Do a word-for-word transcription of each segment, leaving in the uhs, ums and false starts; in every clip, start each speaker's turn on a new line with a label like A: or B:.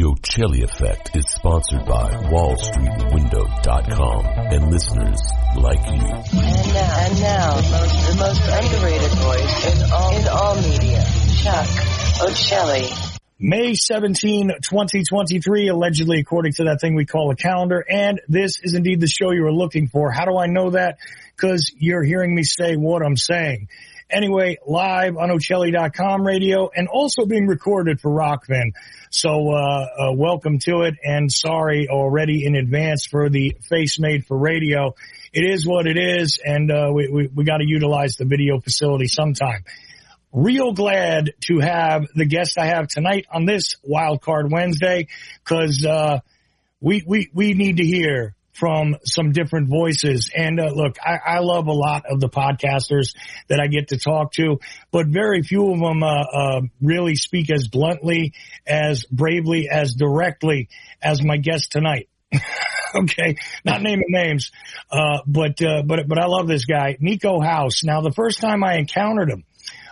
A: The Ocelli Effect is sponsored by Wall Street Window dot com and listeners like you.
B: And now, and now the, most, the most underrated voice in all, in all media, Chuck Ocelli.
C: May seventeenth, twenty twenty-three, allegedly, according to that thing we call a calendar. And this is indeed the show you were looking for. How do I know that? Because you're hearing me say what I'm saying. Anyway, live on Ocelli dot com radio and also being recorded for Rockfin. So, uh, uh, welcome to it, and sorry already in advance for the face made for radio. It is what it is, and, uh, we, we, we gotta utilize the video facility sometime. Real glad to have the guest I have tonight on this Wild Card Wednesday, cause, uh, we, we, we need to hear from some different voices. And uh, look, I, I love a lot of the podcasters that I get to talk to, but very few of them uh, uh, really speak as bluntly, as bravely, as directly as my guest tonight. Okay, not naming names, uh, but uh, but but I love this guy, Nico House. Now, the first time I encountered him,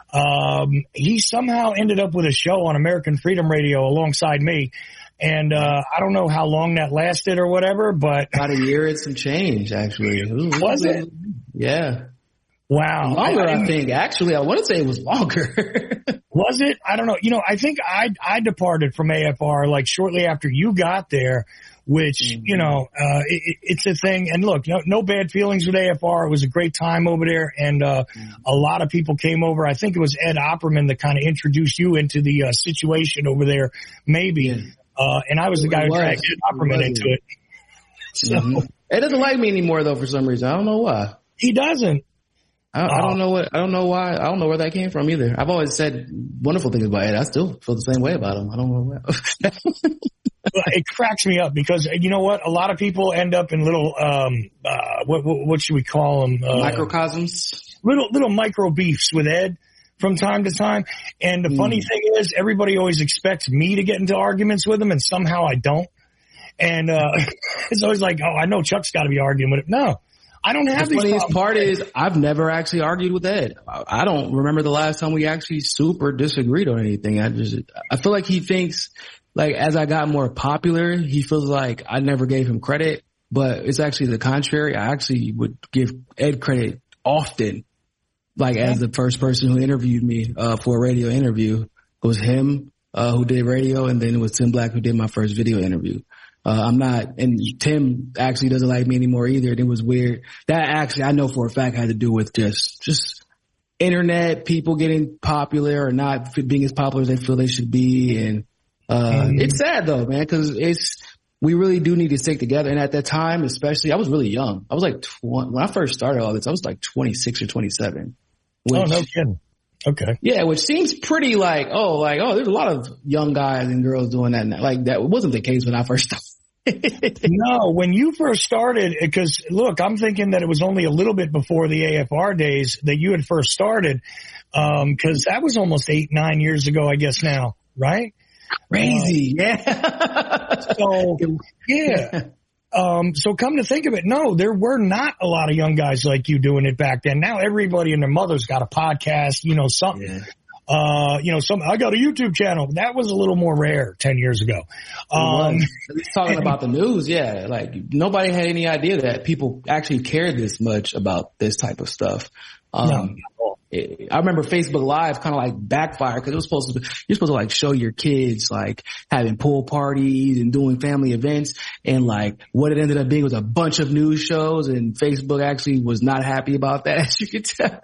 C: um, he somehow ended up with a show on American Freedom Radio alongside me. And, uh, I don't know how long that lasted or whatever, but.
D: About a year and some change, actually. Ooh,
C: was it?
D: Yeah.
C: Wow.
D: Longer, I, I think. Actually, I want to say it was longer.
C: Was it? I don't know. You know, I think I, I departed from A F R like shortly after you got there, which, mm-hmm. you know, uh, it, it's a thing. And look, no, no bad feelings with A F R. It was a great time over there. And, uh, mm-hmm. a lot of people came over. I think it was Ed Opperman that kind of introduced you into the uh, situation over there, maybe. Yeah. Uh, and I was the guy who dragged Ed Opperman into it. So
D: mm-hmm. Ed doesn't like me anymore, though, for some reason. I don't know why.
C: He doesn't.
D: I, I don't know what. I don't know why. I don't know where that came from either. I've always said wonderful things about Ed. I still feel the same way about him. I don't know why.
C: It cracks me up because you know what? A lot of people end up in little um, uh, what, what what should we call them? Uh,
D: Microcosms.
C: Little little micro beefs with Ed from time to time. And the mm. funny thing is, everybody always expects me to get into arguments with them, and somehow I don't. And uh it's always like, oh, I know Chuck's got to be arguing with him. No, I don't have
D: the
C: these
D: funniest
C: problems.
D: part is I've never actually argued with Ed. I don't remember the last time we actually super disagreed on anything. I just, I feel like he thinks, like, as I got more popular, he feels like I never gave him credit, but it's actually the contrary. I actually would give Ed credit often. Like, as the first person who interviewed me, uh, for a radio interview, it was him, uh, who did radio, and then it was Tim Black who did my first video interview. Uh, I'm not, and Tim actually doesn't like me anymore either. And it was weird. That actually, I know for a fact had to do with just, just internet, people getting popular or not being as popular as they feel they should be. And, uh, mm-hmm. It's sad though, man, cause it's, we really do need to stick together. And at that time, especially, I was really young. I was like, twenty, when I first started all this, I was like twenty-six or twenty-seven. Which,
C: oh, no kidding. Okay.
D: Yeah, which seems pretty like, oh, like, oh, there's a lot of young guys and girls doing that. Like, that wasn't the case when I first started.
C: No, when you first started, because look, I'm thinking that it was only a little bit before the A F R days that you had first started, um, cause that was almost eight, nine years ago, I guess now, right?
D: Crazy.
C: Uh, yeah. So, yeah. Um, so come to think of it, no, there were not a lot of young guys like you doing it back then. Now everybody and their mother's got a podcast, you know, something, yeah. uh, you know, some, I got a YouTube channel. That was a little more rare ten years ago. Um,
D: talking and, about the news. Yeah. Like nobody had any idea that people actually cared this much about this type of stuff. Um, no. It, I remember Facebook Live kind of like backfired because it was supposed to be, you're supposed to like show your kids like having pool parties and doing family events, and like what it ended up being was a bunch of news shows, and Facebook actually was not happy about that, as you could tell.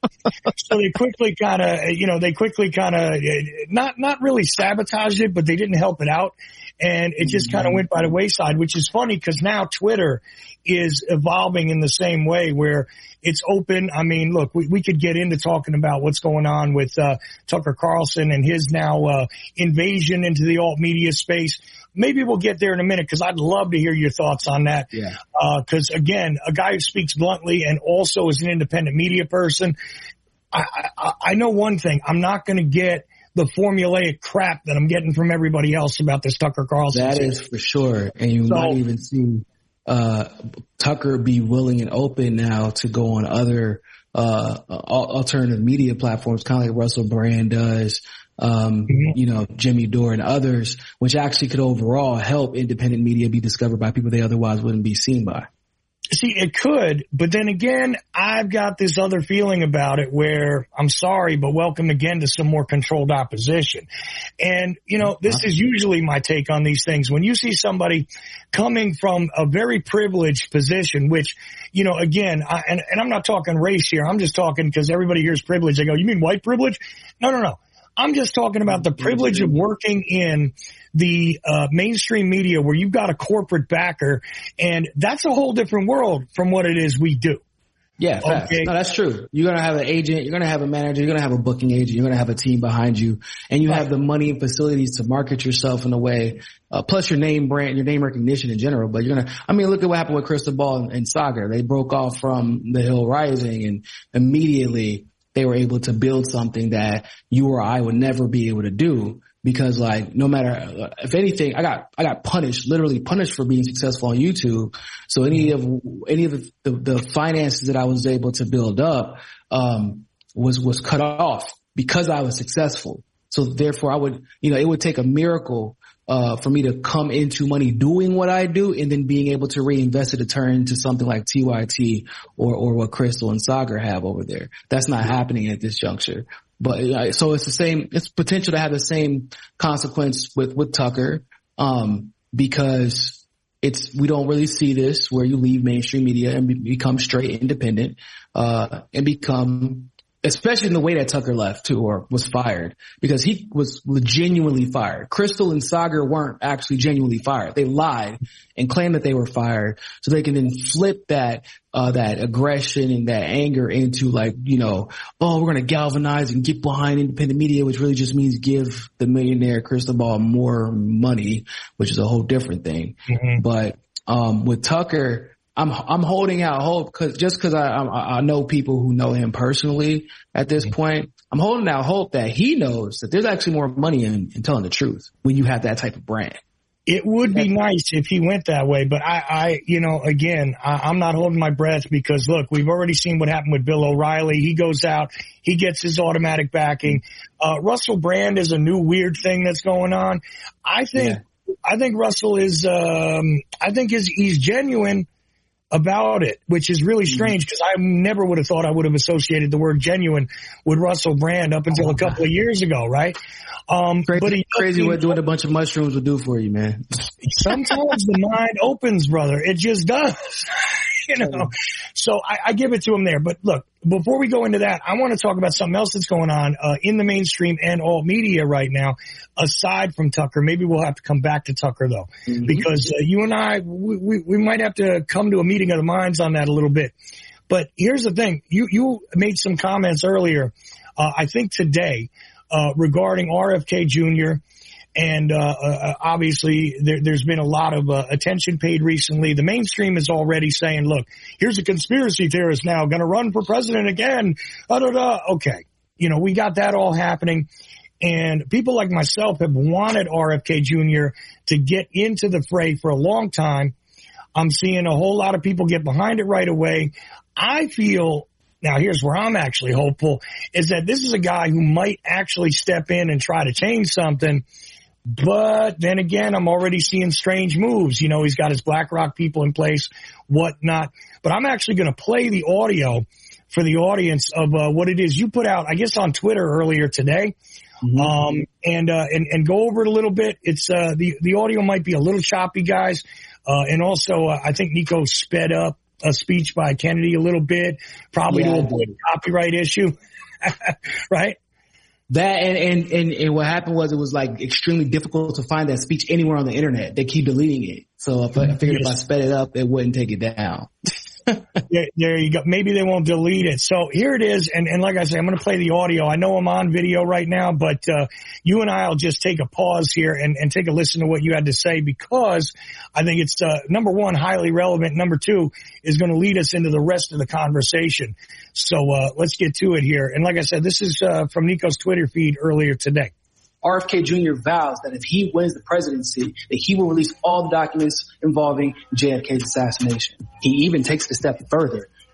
C: So they quickly kind of, you know, they quickly kind of not, not really sabotaged it, but they didn't help it out. And it just kind of went by the wayside, which is funny because now Twitter is evolving in the same way where it's open. I mean, look, we, we could get into talking about what's going on with uh, Tucker Carlson and his now uh, invasion into the alt media space. Maybe we'll get there in a minute because I'd love to hear your thoughts on that.
D: Yeah.
C: Because, uh, again, a guy who speaks bluntly and also is an independent media person, I, I, I know one thing. I'm not going to get the formulaic crap that I'm getting from everybody else about this Tucker Carlson.
D: That is for sure. And you so, might even see uh Tucker be willing and open now to go on other uh alternative media platforms, kind of like Russell Brand does. um, mm-hmm. you know, Jimmy Dore and others, which actually could overall help independent media be discovered by people they otherwise wouldn't be seen by.
C: See, it could, but then again, I've got this other feeling about it where I'm sorry, but welcome again to some more controlled opposition. And, you know, this is usually my take on these things. When you see somebody coming from a very privileged position, which, you know, again, I, and, and I'm not talking race here. I'm just talking because everybody hears privilege. They go, you mean white privilege? No, no, no. I'm just talking about the privilege of working in the uh, mainstream media where you've got a corporate backer, and that's a whole different world from what it is we do.
D: Yeah, okay. No, that's true. You're going to have an agent, you're going to have a manager, you're going to have a booking agent, you're going to have a team behind you, and you right. have the money and facilities to market yourself in a way, uh, plus your name brand, your name recognition in general. But you're going to, I mean, look at what happened with Cristobal and, and Saagar. They broke off from the Hill Rising, and immediately they were able to build something that you or I would never be able to do, because like no matter, if anything, I got, I got punished, literally punished for being successful on YouTube. So any of, any of the, the, the finances that I was able to build up, um, was, was cut off because I was successful. So therefore I would, you know, it would take a miracle Uh, for me to come into money doing what I do and then being able to reinvest it to turn into something like T Y T or, or what Crystal and Saagar have over there. That's not happening at this juncture. But uh, so it's the same, it's potential to have the same consequence with, with Tucker, um, because it's, we don't really see this where you leave mainstream media and be, become straight independent, uh, and become, especially in the way that Tucker left too, or was fired, because he was genuinely fired. Crystal and Saagar weren't actually genuinely fired. They lied and claimed that they were fired so they can then flip that, uh, that aggression and that anger into like, you know, oh, we're going to galvanize and get behind independent media, which really just means give the millionaire Cristobal more money, which is a whole different thing. Mm-hmm. But, um, with Tucker, I'm, I'm holding out hope cause just cause I, I, I know people who know him personally at this point. I'm holding out hope that he knows that there's actually more money in, in telling the truth when you have that type of brand.
C: It would be nice if he went that way, but I, I, you know, again, I, I'm not holding my breath because look, we've already seen what happened with Bill O'Reilly. He goes out, he gets his automatic backing. Uh, Russell Brand is a new weird thing that's going on. I think, yeah. I think Russell is, um, I think is, he's genuine about it, which is really strange because I never would have thought I would have associated the word genuine with Russell Brand up until oh, a couple God. of years ago, right? Um,
D: crazy,
C: but he,
D: crazy
C: he,
D: what doing a bunch of mushrooms will do for you, man.
C: Sometimes the mind opens, brother. It just does. You know, so I, I give it to him there. But look, before we go into that, I want to talk about something else that's going on uh, in the mainstream and alt media right now, aside from Tucker. Maybe we'll have to come back to Tucker though, mm-hmm. because uh, you and I, we, we, we might have to come to a meeting of the minds on that a little bit. But here's the thing: you you made some comments earlier, uh, I think today, uh, regarding R F K Junior And, uh, uh, obviously there, there's been a lot of, uh, attention paid recently. The mainstream is already saying, look, here's a conspiracy theorist now going to run for president again. Da, da, da. Okay. You know, we got that all happening. And people like myself have wanted R F K Junior to get into the fray for a long time. I'm seeing a whole lot of people get behind it right away. I feel, now here's where I'm actually hopeful, is that this is a guy who might actually step in and try to change something. But then again, I'm already seeing strange moves. You know, he's got his BlackRock people in place, whatnot. But I'm actually going to play the audio for the audience of uh, what it is you put out, I guess, on Twitter earlier today. Mm-hmm. Um, and, uh, and, and go over it a little bit. It's, uh, the, the audio might be a little choppy, guys. Uh, and also, uh, I think Nico sped up a speech by Kennedy a little bit, probably yeah, to avoid a copyright issue. Right?
D: That and, and, and, and what happened was it was like extremely difficult to find that speech anywhere on the internet. They keep deleting it. So if I, I figured yes. if I sped it up, it wouldn't take it down.
C: there, there you go. Maybe they won't delete it. So here it is. And, and like I said, I'm going to play the audio. I know I'm on video right now, but, uh, you and I will just take a pause here and, and take a listen to what you had to say, because I think it's, uh, number one, highly relevant. Number two is going to lead us into the rest of the conversation. So, uh, let's get to it here. And like I said, this is, uh, from Nico's Twitter feed earlier today.
D: R F K Junior vows that if he wins the presidency, that he will release all the documents involving J F K's assassination. He even takes it a step further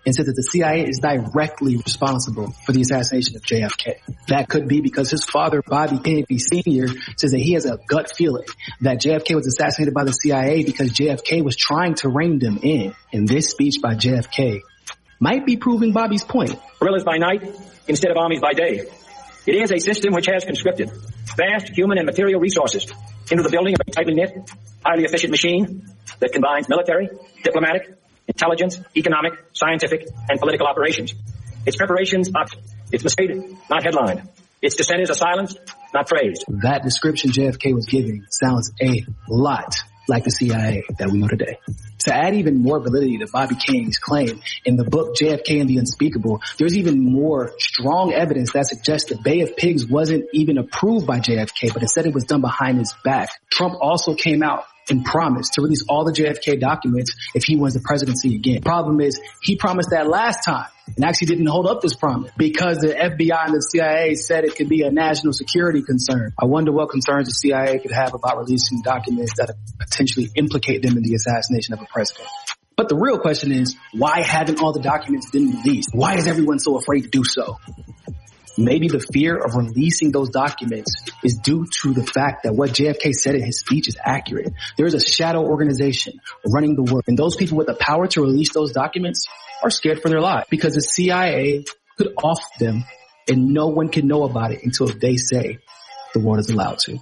D: and said that the C I A is directly responsible for the assassination of J F K. That could be because his father, Bobby Kennedy Senior, says that he has a gut feeling that J F K was assassinated by the C I A because J F K was trying to rein them in. And this speech by J F K might be proving Bobby's point.
E: Guerrillas by night instead of armies by day. It is a system which has conscripted vast human and material resources into the building of a tightly knit, highly efficient machine that combines military, diplomatic, intelligence, economic, scientific, and political operations. Its preparations are, it's misstated, not headlined. Its dissent is a silence, not praised.
D: That description J F K was giving sounds a lot like the C I A that we know today. To add even more validity to Bobby King's claim, in the book J F K and the Unspeakable, there's even more strong evidence that suggests the Bay of Pigs wasn't even approved by J F K, but instead it was done behind his back. Trump also came out and promised to release all the J F K documents if he wins the presidency again. Problem is, he promised that last time and actually didn't hold up this promise because the F B I and the C I A said it could be a national security concern. I wonder what concerns the C I A could have about releasing documents that potentially implicate them in the assassination of a president. But the real question is, why haven't all the documents been released? Why is everyone so afraid to do so? Maybe the fear of releasing those documents is due to the fact that what J F K said in his speech is accurate. There is a shadow organization running the world, and those people with the power to release those documents are scared for their lives because the C I A could off them and no one can know about it until they say the world is allowed to.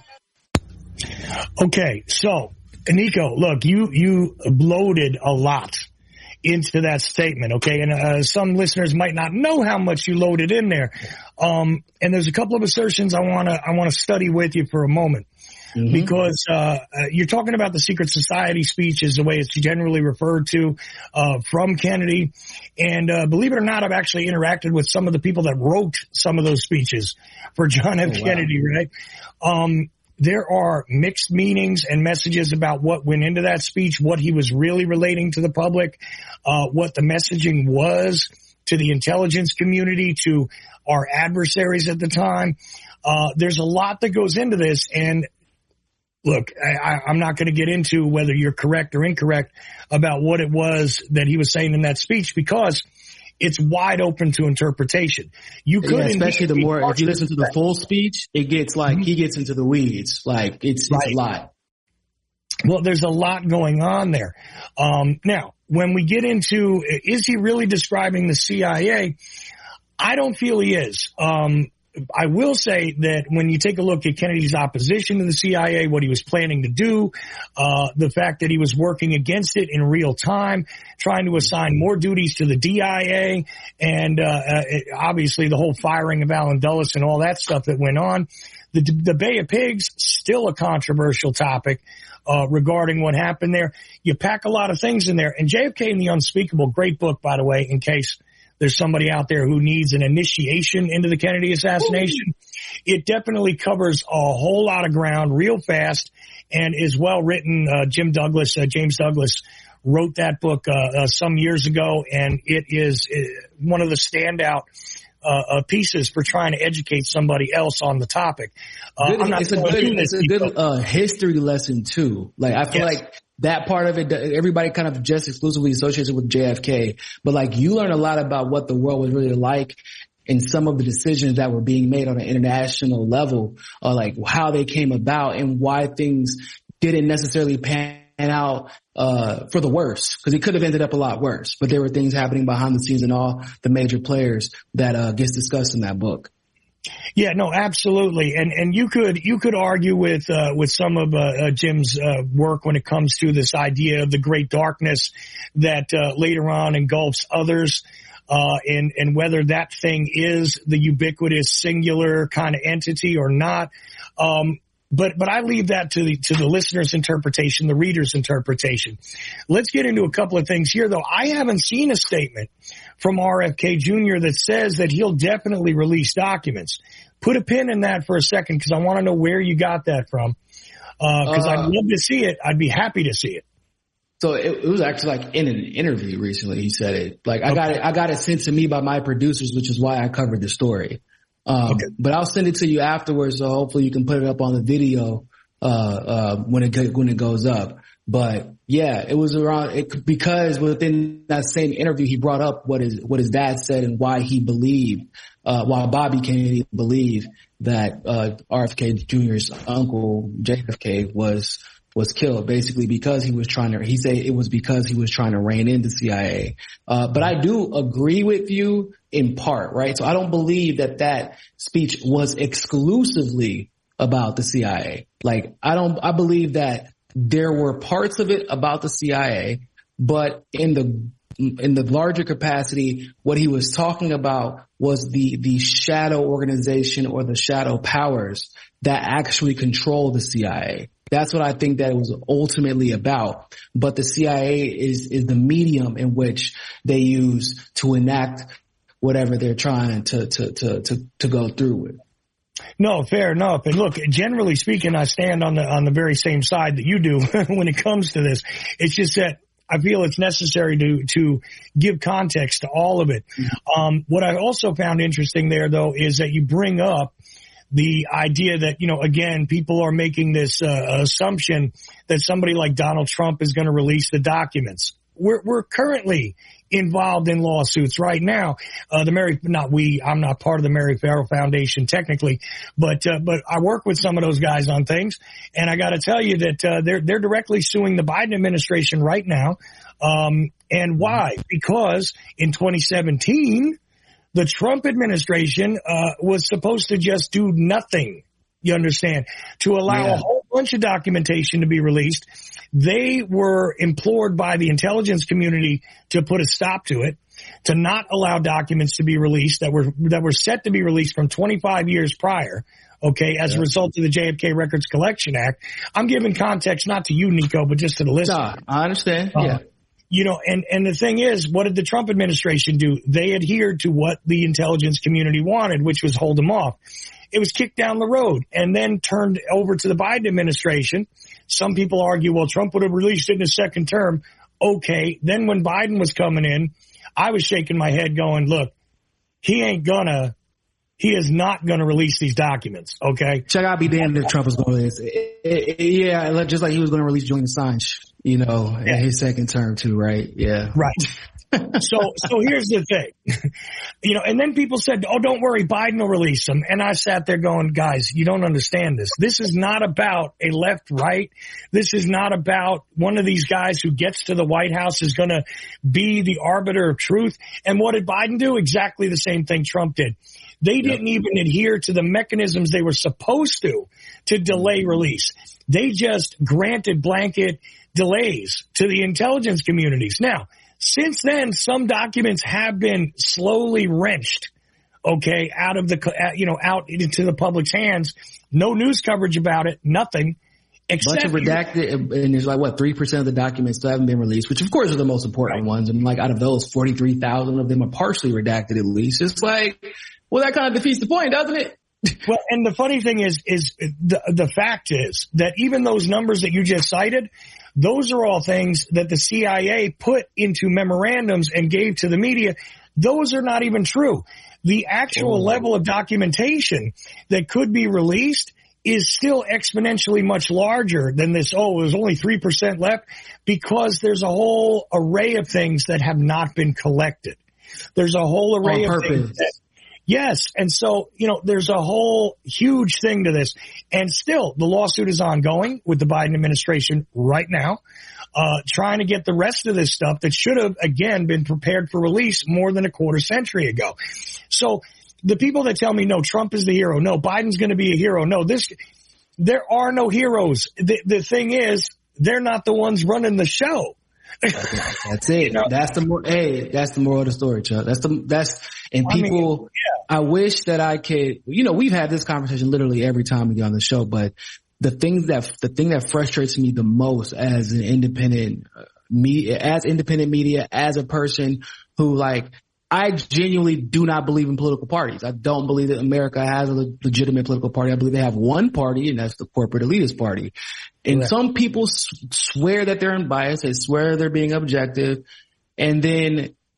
C: Okay, so Nico, look, you, you loaded a lot into that statement, okay? And uh, some listeners might not know how much you loaded in there. Um, and there's a couple of assertions I want to I want to study with you for a moment. Mm-hmm. Because uh, uh you're talking about the secret society speech is the way it's generally referred to uh from Kennedy. And uh believe it or not, I've actually interacted with some of the people that wrote some of those speeches for John F. Oh, wow. Kennedy, right? Um There are mixed meanings and messages about what went into that speech, what he was really relating to the public, uh, what the messaging was to the intelligence community, to our adversaries at the time. Uh, there's a lot that goes into this. And look, I, I'm not going to get into whether you're correct or incorrect about what it was that he was saying in that speech, because it's wide open to interpretation. You could,
D: yeah, especially the more, if you listen to the full speech, it gets like, mm-hmm. he gets into the weeds. Like it's, right. it's a lot.
C: Well, there's a lot going on there. Um, now, when we get into, is he really describing the C I A? I don't feel he is. Um, I will say that when you take a look at Kennedy's opposition to the C I A, what he was planning to do, uh, the fact that he was working against it in real time, trying to assign more duties to the D I A, and uh, uh obviously the whole firing of Allen Dulles and all that stuff that went on. The, the Bay of Pigs, still a controversial topic uh regarding what happened there. You pack a lot of things in there. And J F K and the Unspeakable, great book, by the way, in case there's somebody out there who needs an initiation into the Kennedy assassination. It definitely covers a whole lot of ground real fast and is well written. Uh, Jim Douglas, uh, James Douglas wrote that book uh, uh, some years ago, and it is uh, one of the standout uh, uh, pieces for trying to educate somebody else on the topic. Uh,
D: good,
C: I'm not
D: it's, a good, it's a good uh, history lesson too. Like I feel yes. like that part of it, everybody kind of just exclusively associates it with J F K, but like you learn a lot about what the world was really like and some of the decisions that were being made on an international level, or like how they came about and why things didn't necessarily pan out uh for the worse, because it could have ended up a lot worse. But there were things happening behind the scenes and all the major players that uh gets discussed in that book.
C: Yeah, no, absolutely. And, and you could, you could argue with, uh, with some of, uh, uh Jim's, uh, work when it comes to this idea of the great darkness that, uh, later on engulfs others, uh, and, and whether that thing is the ubiquitous singular kind of entity or not. Um, But, but I leave that to the, to the listener's interpretation, the reader's interpretation. Let's get into a couple of things here, though. I haven't seen a statement from R F K Junior that says that he'll definitely release documents. Put a pin in that for a second, because I want to know where you got that from. Uh, cause uh, I'd love to see it. I'd be happy to see it.
D: So it, it was actually like in an interview recently, he said it. Like I okay. got it, I got it sent to me by my producers, which is why I covered the story. Um, okay. But I'll send it to you afterwards, so hopefully you can put it up on the video uh, uh, when it, when it goes up. But yeah, it was around it because within that same interview, he brought up what his, what his dad said and why he believed, uh, why Bobby Kennedy believed that, uh, R F K Junior's uncle, J F K, was, was killed basically because he was trying to, he said it was because he was trying to rein in the C I A. Uh, but I do agree with you in part, right? So I don't believe that that speech was exclusively about the C I A. Like, I don't, I believe that there were parts of it about the C I A, but in the, in the larger capacity, what he was talking about was the, the shadow organization or the shadow powers that actually control the C I A. That's what I think that it was ultimately about. But the C I A is, is the medium in which they use to enact whatever they're trying to, to, to, to, to go through with.
C: No, fair enough. And look, generally speaking, I stand on the, on the very same side that you do when it comes to this. It's just that I feel it's necessary to, to give context to all of it. Um, what I also found interesting there, though, is that you bring up the idea that, you know, again, people are making this uh, assumption that somebody like Donald Trump is going to release the documents. We're, we're currently involved in lawsuits right now. Uh, the Mary, not we, I'm not part of the Mary Farrell Foundation technically, but, uh, but I work with some of those guys on things. And I got to tell you that, uh, they're, they're directly suing the Biden administration right now. Um, and why? Because in twenty seventeen, the Trump administration, uh, was supposed to just do nothing. You understand? To allow yeah. a whole bunch of documentation to be released. They were implored by the intelligence community to put a stop to it, to not allow documents to be released that were, that were set to be released from twenty-five years prior. Okay. As yeah. a result of the J F K Records Collection Act. I'm giving context not to you, Nico, but just to the listener.
D: No, I understand. Uh, yeah.
C: You know, and, and the thing is, what did the Trump administration do? They adhered to what the intelligence community wanted, which was hold them off. It was kicked down the road and then turned over to the Biden administration. Some people argue, well, Trump would have released it in his second term. Okay. Then when Biden was coming in, I was shaking my head going, look, he ain't gonna, he is not gonna release these documents. Okay.
D: Check out, be damned if Trump was going to release it. Yeah. Just like he was going to release Julian Assange, you know, yeah. in his second term too, right? Yeah.
C: Right. So, so here's the thing, you know, and then people said, oh, don't worry, Biden will release them. And I sat there going, guys, you don't understand this. This is not about a left, right. This is not about one of these guys who gets to the White House is going to be the arbiter of truth. And what did Biden do? Exactly the same thing Trump did. They didn't yep. even adhere to the mechanisms they were supposed to, to delay release. They just granted blanket delays to the intelligence communities. Now, since then, some documents have been slowly wrenched, okay, out of the, you know, out into the public's hands. No news coverage about it, nothing.
D: Except bunch of redacted, and there's like, what, three percent of the documents still haven't been released, which of course are the most important right. ones. And like out of those, forty-three thousand of them are partially redacted at least. It's like, well, that kind of defeats the point, doesn't it?
C: Well, and the funny thing is, is the, the fact is that even those numbers that you just cited, those are all things that the C I A put into memorandums and gave to the media. Those are not even true. The actual oh. level of documentation that could be released is still exponentially much larger than this. Oh, there's only three percent left because there's a whole array of things that have not been collected. There's a whole array
D: On
C: of
D: purpose.
C: things that, yes. And so, you know, there's a whole huge thing to this. And still, the lawsuit is ongoing with the Biden administration right now, uh, trying to get the rest of this stuff that should have, again, been prepared for release more than a quarter century ago. So the people that tell me, no, Trump is the hero, no, Biden's going to be a hero, no, this, there are no heroes. The, the thing is, they're not the ones running the show.
D: That's it. You know? That's the more, hey, that's the moral of the story, Chuck. That's the, that's, and people, I, mean, yeah. I wish that I could, you know, we've had this conversation literally every time we get on the show, but the thing that, the thing that frustrates me the most as an independent media, as independent media, as a person who like, I genuinely do not believe in political parties. I don't believe that America has a legitimate political party. I believe they have one party, and that's the corporate elitist party. And right. some people swear that they're unbiased. They swear they're being objective. And then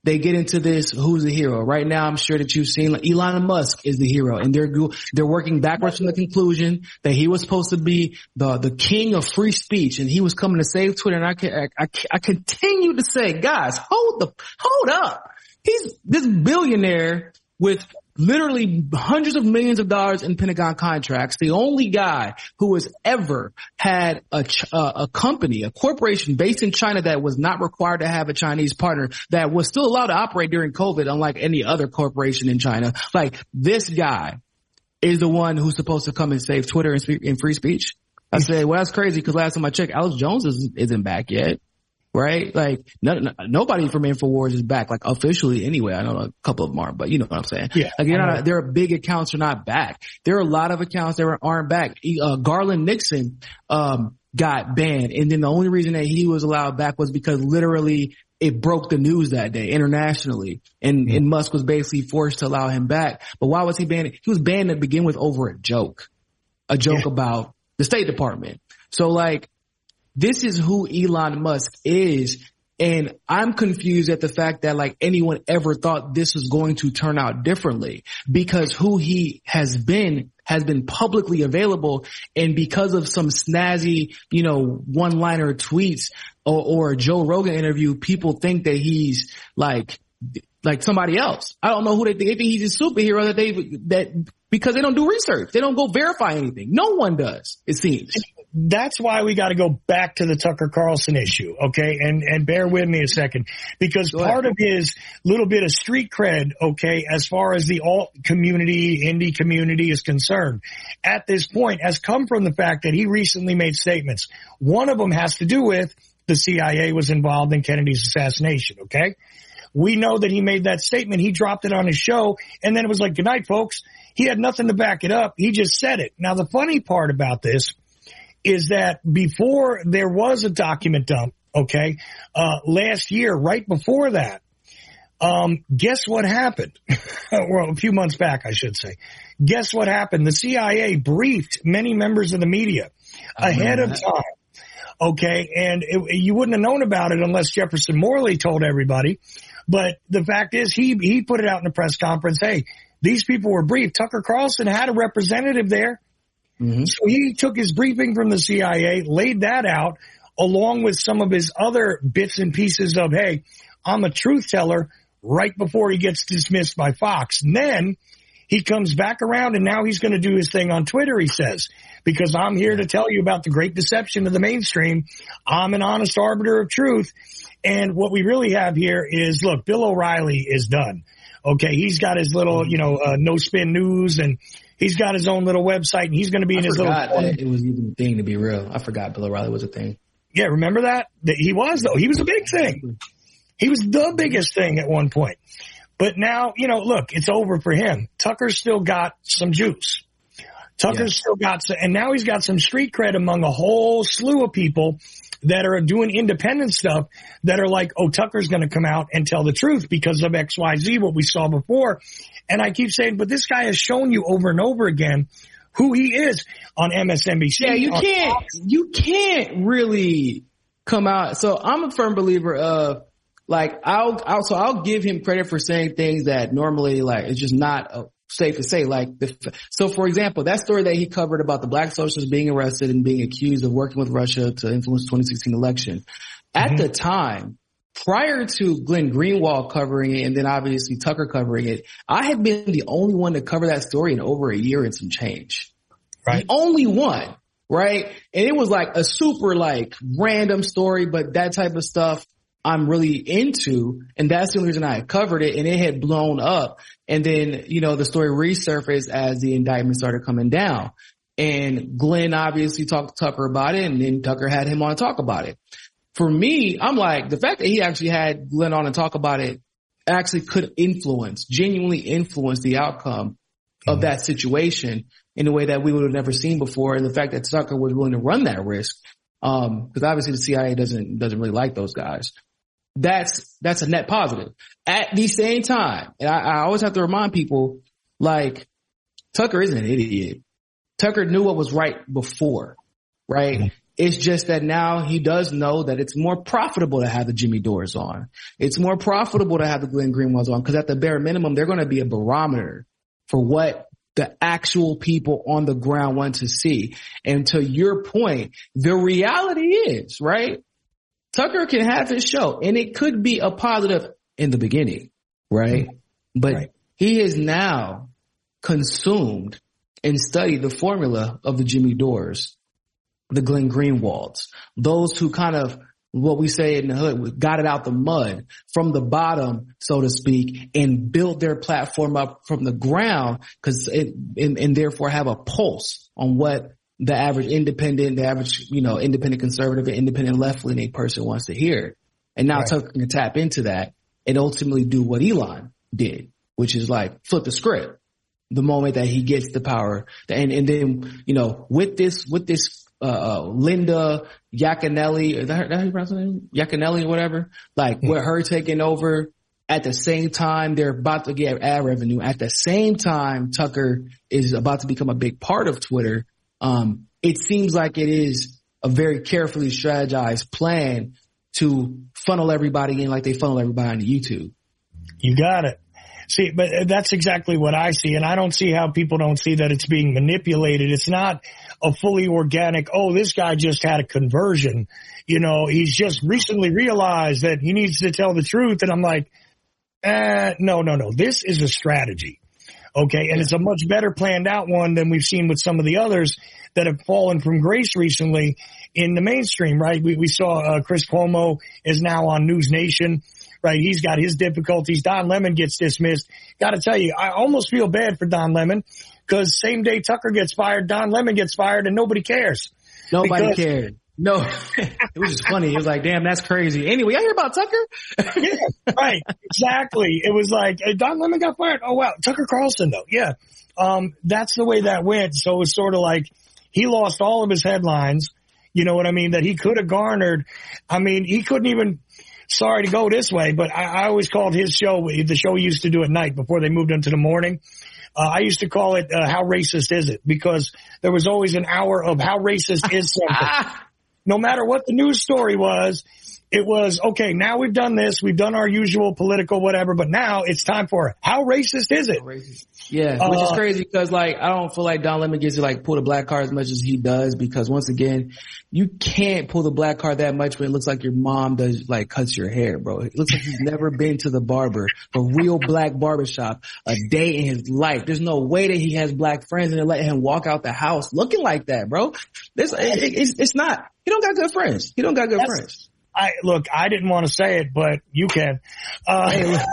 D: they get into this, who's the hero? Right now, I'm sure that you've seen like, Elon Musk is the hero, and they're they're working backwards from the conclusion that he was supposed to be the the king of free speech, and he was coming to save Twitter. And I can, I, I, I continue to say, guys, hold the hold up. He's this billionaire with literally hundreds of millions of dollars in Pentagon contracts. The only guy who has ever had a, uh, a company, a corporation based in China that was not required to have a Chinese partner, that was still allowed to operate during COVID, unlike any other corporation in China. Like, this guy is the one who's supposed to come and save Twitter and, and free speech. I said, well, that's crazy, because last time I checked, Alex Jones isn't, isn't back yet. Right? Like, no, no, nobody from InfoWars is back, like, officially anyway. I know a couple of them are, but you know what I'm saying. Yeah. Like, you're not, their big accounts are not back. There are a lot of accounts that aren't back. Uh, Garland Nixon, um, got banned. And then the only reason that he was allowed back was because literally it broke the news that day internationally. And, mm-hmm. and Musk was basically forced to allow him back. But why was he banned? He was banned to begin with over a joke, a joke yeah. about the State Department. So, like, this is who Elon Musk is. And I'm confused at the fact that, like, anyone ever thought this was going to turn out differently, because who he has been has been publicly available. And because of some snazzy, you know, one-liner tweets or, or a Joe Rogan interview, people think that he's like, like somebody else. I don't know who they think. They think he's a superhero that they, that, because they don't do research. They don't go verify anything. No one does, it seems.
C: That's why we got to go back to the Tucker Carlson issue, okay? And and bear with me a second, because go part ahead. of his little bit of street cred, okay, as far as the alt community, indie community is concerned, at this point has come from the fact that he recently made statements. One of them has to do with the C I A was involved in Kennedy's assassination, okay? We know that he made that statement. He dropped it on his show, and then it was like, good night, folks. He had nothing to back it up. He just said it. Now, the funny part about this is that before there was a document dump, okay, uh, last year, right before that, um, guess what happened? Well, a few months back, I should say. Guess what happened? The C I A briefed many members of the media ahead of time. Okay, and it, you wouldn't have known about it unless Jefferson Morley told everybody. But the fact is, he he put it out in a press conference. Hey, these people were briefed. Tucker Carlson had a representative there. Mm-hmm. So he took his briefing from the C I A, laid that out, along with some of his other bits and pieces of, hey, I'm a truth teller, right before he gets dismissed by Fox. And then he comes back around, and now he's going to do his thing on Twitter, he says, because I'm here to tell you about the great deception of the mainstream. I'm an honest arbiter of truth. And what we really have here is, look, Bill O'Reilly is done. Okay, he's got his little, you know, uh, no spin news, and he's got his own little website, and he's going to be in his little. I forgot that it was even a thing, to be real. I forgot Bill O'Reilly was a thing. Yeah, remember that? That he was, though. He was a big thing. He was the biggest thing at one point. But now, you know, look, it's over for him. Tucker's still got some juice. Tucker's yeah. still got some, and now he's got some street cred among a whole slew of people that are doing independent stuff that are like, oh, Tucker's going to come out and tell the truth because of X Y Z, what we saw before. And I keep saying, but this guy has shown you over and over again who he is on M S N B C.
D: Yeah, you can't, Fox. you can't really come out. So I'm a firm believer of, like, I'll, I'll, so I'll give him credit for saying things that normally, like, it's just not uh, safe to say. Like, the, so for example, that story that he covered about the black socialists being arrested and being accused of working with Russia to influence the twenty sixteen election. At mm-hmm. the time, prior to Glenn Greenwald covering it and then obviously Tucker covering it, I had been the only one to cover that story in over a year and some change. Right. The only one. Right. And it was like a super, like, random story, but that type of stuff I'm really into, and that's the only reason I had covered it, and it had blown up. And then, you know, the story resurfaced as the indictment started coming down. And Glenn obviously talked to Tucker about it, and then Tucker had him on to talk about it. For me, I'm like, the fact that he actually had Glenn on to talk about it actually could influence, genuinely influence the outcome mm-hmm. of that situation in a way that we would have never seen before. And the fact that Tucker was willing to run that risk, um, because obviously the C I A doesn't, doesn't really like those guys. That's, that's a net positive. At the same time, and I, I always have to remind people, like, Tucker isn't an idiot. Tucker knew what was right before, right? Mm-hmm. It's just that now he does know that it's more profitable to have the Jimmy Dores on. It's more profitable to have the Glenn Greenwalds on because at the bare minimum, they're going to be a barometer for what the actual people on the ground want to see. And to your point, the reality is, right? Tucker can have his show and it could be a positive in the beginning, right? But right. He is now consumed and studied the formula of the Jimmy Dores, the Glenn Greenwalds, those who kind of, what we say in the hood, got it out the mud from the bottom, so to speak, and built their platform up from the ground because it, and, and therefore have a pulse on what the average independent, the average, you know, independent conservative and independent left-leaning person wants to hear. And now right. Tucker can tap into that and ultimately do what Elon did, which is like flip the script the moment that he gets the power. And, and then, you know, with this, with this, uh, Linda Yaconelli, is that, that how you pronounce her name? Yaconelli or whatever, like yeah. with her taking over at the same time, they're about to get ad revenue. At the same time, Tucker is about to become a big part of Twitter. Um, it seems like it is a very carefully strategized plan to funnel everybody in like they funnel everybody on YouTube.
C: You got it. See, but that's exactly what I see. And I don't see how people don't see that it's being manipulated. It's not a fully organic, oh, this guy just had a conversion. You know, he's just recently realized that he needs to tell the truth. And I'm like, eh, no, no, no. This is a strategy. Okay. And it's a much better planned out one than we've seen with some of the others that have fallen from grace recently in the mainstream, right? We, we saw uh, Chris Cuomo is now on News Nation. Right, he's got his difficulties. Don Lemon gets dismissed. Got to tell you, I almost feel bad for Don Lemon because same day Tucker gets fired, Don Lemon gets fired, and nobody cares.
D: Nobody
C: because,
D: cared. No, it was just funny. It was like, damn, that's crazy. Anyway, y'all hear about Tucker?
C: Yeah, right, exactly. It was like hey, Don Lemon got fired. Oh wow, Tucker Carlson though. Yeah, um, that's the way that went. So it was sort of like he lost all of his headlines. You know what I mean? That he could have garnered. I mean, he couldn't even. Sorry to go this way, but I, I always called his show, the show he used to do at night before they moved into the morning. Uh, I used to call it, uh, How Racist Is It? Because there was always an hour of how racist is something. No matter what the news story was, it was, okay, now we've done this, we've done our usual political whatever, but now it's time for how racist is it?
D: Yeah, which uh, is crazy because, like, I don't feel like Don Lemon gets to, like, pull the black card as much as he does because, once again, you can't pull the black card that much when it looks like your mom does, like, cuts your hair, bro. It looks like he's never been to the barber, a real black barbershop, a day in his life. There's no way that he has black friends and they're letting him walk out the house looking like that, bro. This, it, it's, it's not. He don't got good friends. He don't got good friends.
C: I look, I didn't want to say it, but you can. Uh,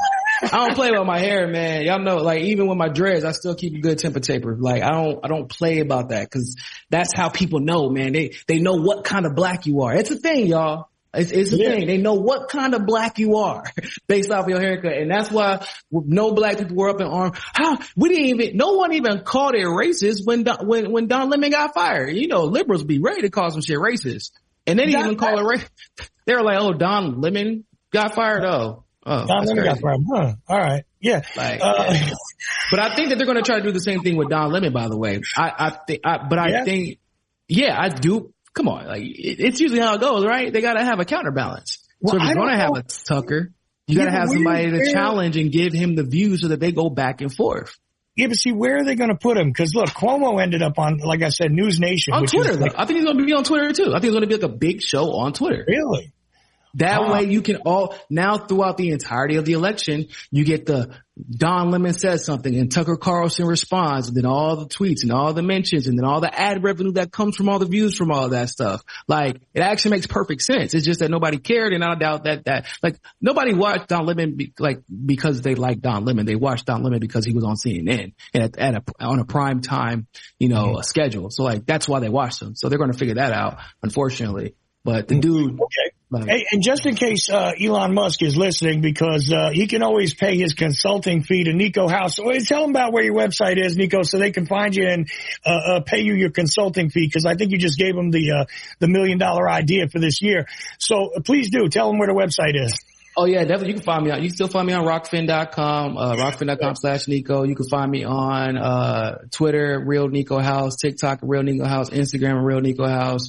D: I don't play with my hair, man. Y'all know, like, even with my dreads, I still keep a good temper taper. Like, I don't, I don't play about that because that's how people know, man. They, they know what kind of black you are. It's a thing, y'all. It's, it's a yeah. thing. They know what kind of black you are based off your haircut. And that's why no black people were up in arms. How, we didn't even, no one even called it racist when, Don, when, when Don Lemon got fired. You know, liberals be ready to call some shit racist. And they didn't even call it racist. They were like, oh, Don Lemon got fired? Oh. Oh,
C: Don Lemon got fired. Huh. All right. Yeah.
D: Like,
C: uh,
D: yeah. But I think that they're going to try to do the same thing with Don Lemon, by the way. I, I think, I, but I yeah. think, yeah, I do. Come on. Like, it, it's usually how it goes, right? They got to have a counterbalance. Well, so if you're going to have a Tucker, you got to have somebody to challenge and give him the view so that they go back and forth.
C: Yeah, but see, where are they going to put him? Because look, Cuomo ended up on, like I said, News Nation.
D: On Twitter,
C: like,
D: I think he's going to be on Twitter too. I think it's going to be like a big show on Twitter.
C: Really?
D: That
C: wow.
D: way you can all, now throughout the entirety of the election, you get the Don Lemon says something and Tucker Carlson responds and then all the tweets and all the mentions and then all the ad revenue that comes from all the views from all that stuff. Like, it actually makes perfect sense. It's just that nobody cared, and I doubt that, that, like, nobody watched Don Lemon be, like, because they like Don Lemon. They watched Don Lemon because he was on C N N and at, at a, on a prime time, you know, mm-hmm. schedule. So, like, that's why they watched him. So they're going to figure that out, unfortunately. But the dude.
C: Okay. Like, hey, and just in case uh, Elon Musk is listening, because uh, he can always pay his consulting fee to Nico House. So tell them about where your website is, Nico, so they can find you and uh, uh, pay you your consulting fee. Because I think you just gave them the uh, the million dollar idea for this year. So uh, please do tell them where the website is.
D: Oh yeah, definitely. You can find me on. You can still find me on rockfin dot com, uh, rockfin dot com slash Nico. You can find me on uh Twitter, Real Nico House, TikTok, Real Nico House, Instagram, Real Nico House.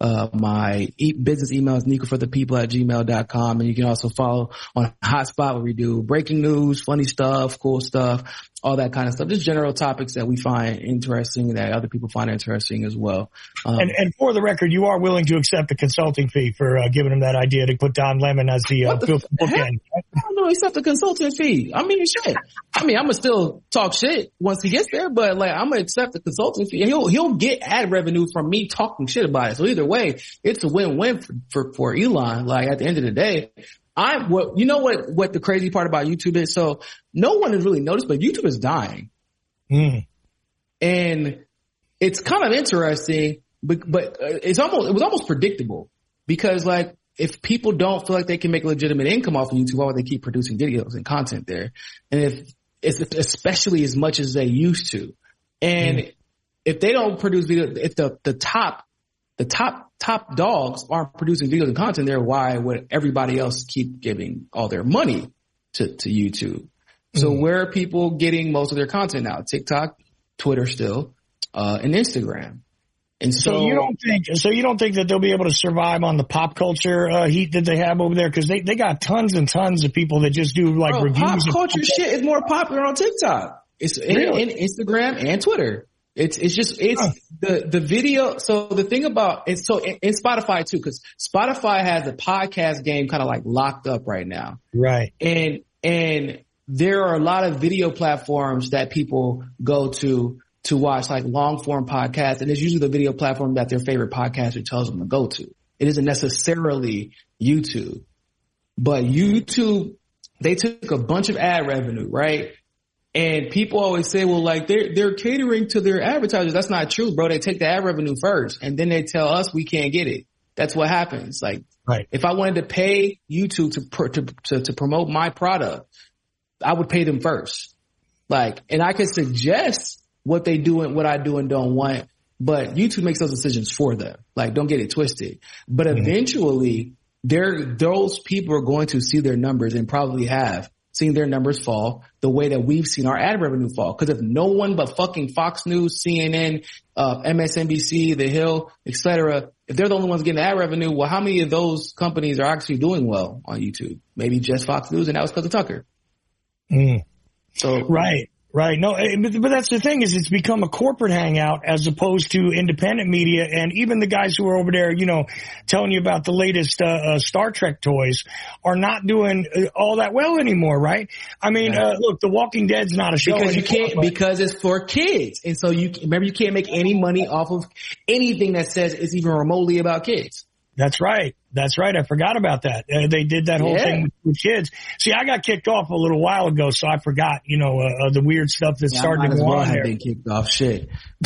D: Uh, my e- business email is nico for the people at gmail dot com. And you can also follow on Hotspot where we do breaking news, funny stuff, cool stuff, all that kind of stuff. Just general topics that we find interesting and that other people find interesting as well. Um,
C: and, and for the record, you are willing to accept a consulting fee for uh, giving him that idea to put Don Lemon as the, uh,
D: the
C: bookend.
D: I don't know, accept the consulting fee. I mean, shit. I mean, I'm gonna still talk shit once he gets there, but like, I'm gonna accept the consulting fee. He'll, he'll get ad revenue from me talking shit about it. So either way, it's a win-win for, for, for Elon. Like at the end of the day, I, what, you know what, what the crazy part about YouTube is? So no one has really noticed, but YouTube is dying.
C: Mm.
D: And it's kind of interesting, but, but it's almost, it was almost predictable because like, if people don't feel like they can make legitimate income off of YouTube, why would they keep producing videos and content there? And if it's especially as much as they used to. And mm. if they don't produce videos, if the, the top, the top, top dogs aren't producing videos and content there, why would everybody else keep giving all their money to, to YouTube? So mm. where are people getting most of their content now? TikTok, Twitter still, uh, and Instagram. And so,
C: so you don't think, so you don't think that they'll be able to survive on the pop culture, uh, heat that they have over there? Cause they, they got tons and tons of people that just do like
D: bro,
C: reviews.
D: Pop culture shit is more popular on TikTok. It's
C: really?
D: in, in Instagram and Twitter. It's, it's just, it's huh. the, the video. So the thing about it's so in, in Spotify too, cause Spotify has the podcast game kind of like locked up right now.
C: Right.
D: And, and there are a lot of video platforms that people go to to watch like long form podcasts. And it's usually the video platform that their favorite podcaster tells them to go to. It isn't necessarily YouTube, but YouTube, they took a bunch of ad revenue, right? And people always say, well, like they're, they're catering to their advertisers. That's not true, bro. They take the ad revenue first and then they tell us we can't get it. That's what happens. Like,
C: right.
D: If I wanted to pay YouTube to, pr- to, to, to promote my product, I would pay them first. Like, and I could suggest what they do and what I do and don't want, but YouTube makes those decisions for them. Like, don't get it twisted. But mm-hmm. eventually, they're, those people are going to see their numbers and probably have seen their numbers fall the way that we've seen our ad revenue fall. Because if no one but fucking Fox News, C N N, uh, M S N B C, The Hill, et cetera, if they're the only ones getting ad revenue, well, how many of those companies are actually doing well on YouTube? Maybe just Fox News, and that was because of Tucker.
C: Mm.
D: So
C: right. Right. No, but, but that's the thing is it's become a corporate hangout as opposed to independent media. And even the guys who are over there, you know, telling you about the latest, uh, uh Star Trek toys are not doing uh, all that well anymore. Right. I mean, yeah. uh, look, The Walking Dead's not a show.
D: Because you
C: anymore,
D: can't,
C: but-
D: because it's for kids. And so you, remember you can't make any money off of anything that says it's even remotely about kids.
C: That's right. That's right. I forgot about that. Uh, they did that whole
D: yeah.
C: thing with, with kids. See, I got kicked off a little while ago, so I forgot, you know, uh, uh, the weird stuff that
D: yeah,
C: started to go
D: well
C: on there.
D: Been kicked off. Shit.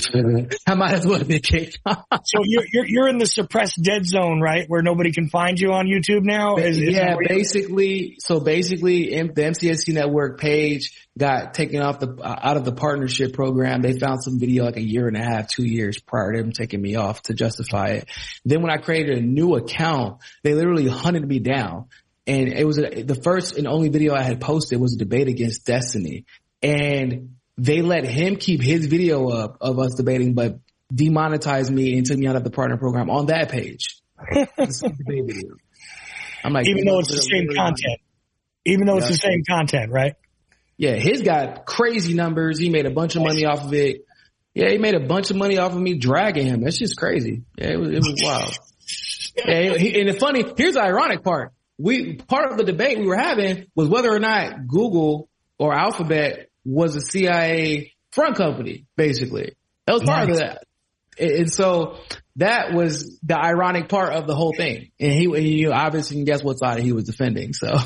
D: I might as well have been kicked off.
C: So you're, you're, you're in the suppressed dead zone, right? Where nobody can find you on YouTube now? Is, is
D: yeah, basically. So basically the M C S C network page got taken off the, uh, out of the partnership program. They found some video like a year and a half, two years prior to them taking me off to justify it. Then when I created a new account, they literally hunted me down. And it was a, the first and only video I had posted was a debate against Destiny. And they let him keep his video up of us debating, but demonetized me and took me out of the partner program on that page. debate video. I'm like,
C: even though it's the same content, even though it's the same content, right?
D: Yeah, his got crazy numbers. He made a bunch of money off of it. Yeah, he made a bunch of money off of me dragging him. That's just crazy. Yeah, it was, it was wild. Yeah, he, and the funny, here's the ironic part. We, part of the debate we were having was whether or not Google or Alphabet was a C I A front company, basically. That was part nice. of that. And so that was the ironic part of the whole thing. And he, and you obviously can guess what side he was defending, so.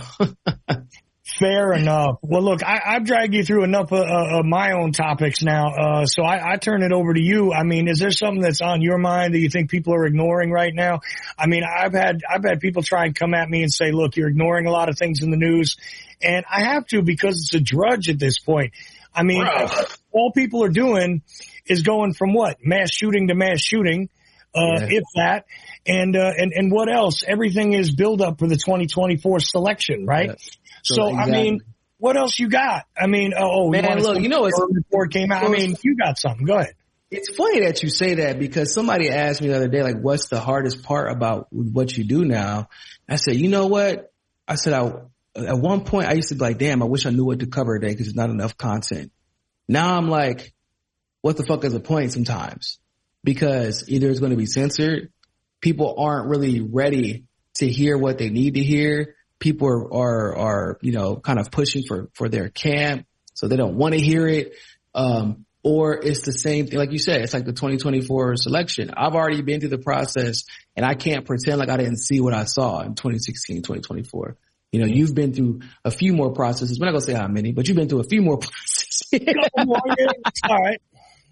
C: Fair enough. Well, look, I, I've dragged you through enough of, uh, of my own topics now, uh, so I, I turn it over to you. I mean, is there something that's on your mind that you think people are ignoring right now? I mean, I've had I've had people try and come at me and say, look, you're ignoring a lot of things in the news, and I have to because it's a drudge at this point. I mean, wow. all people are doing is going from what? Mass shooting to mass shooting, uh, yeah. if that. And, uh, and, and what else? Everything is build up for the twenty twenty-four selection, right? Yeah. So, so exactly. I mean, what else you got? I mean, oh,
D: man,
C: you
D: look, you know, it's
C: report came out. I mean, you got something. Go ahead.
D: It's funny that you say that because somebody asked me the other day, like, what's the hardest part about what you do now? I said, you know what? I said, I, at one point I used to be like, damn, I wish I knew what to cover today because there's not enough content. Now I'm like, what the fuck is the point sometimes? Because either it's going to be censored. People aren't really ready to hear what they need to hear. People are, are, are, you know, kind of pushing for, for their camp. So they don't want to hear it. Um, Or it's the same thing, like you said, it's like the twenty twenty-four selection. I've already been through the process and I can't pretend like I didn't see what I saw in twenty sixteen, twenty twenty-four. You know, you've been through a few more processes. We're not going to say how many, but you've been through a few more processes.
C: All right.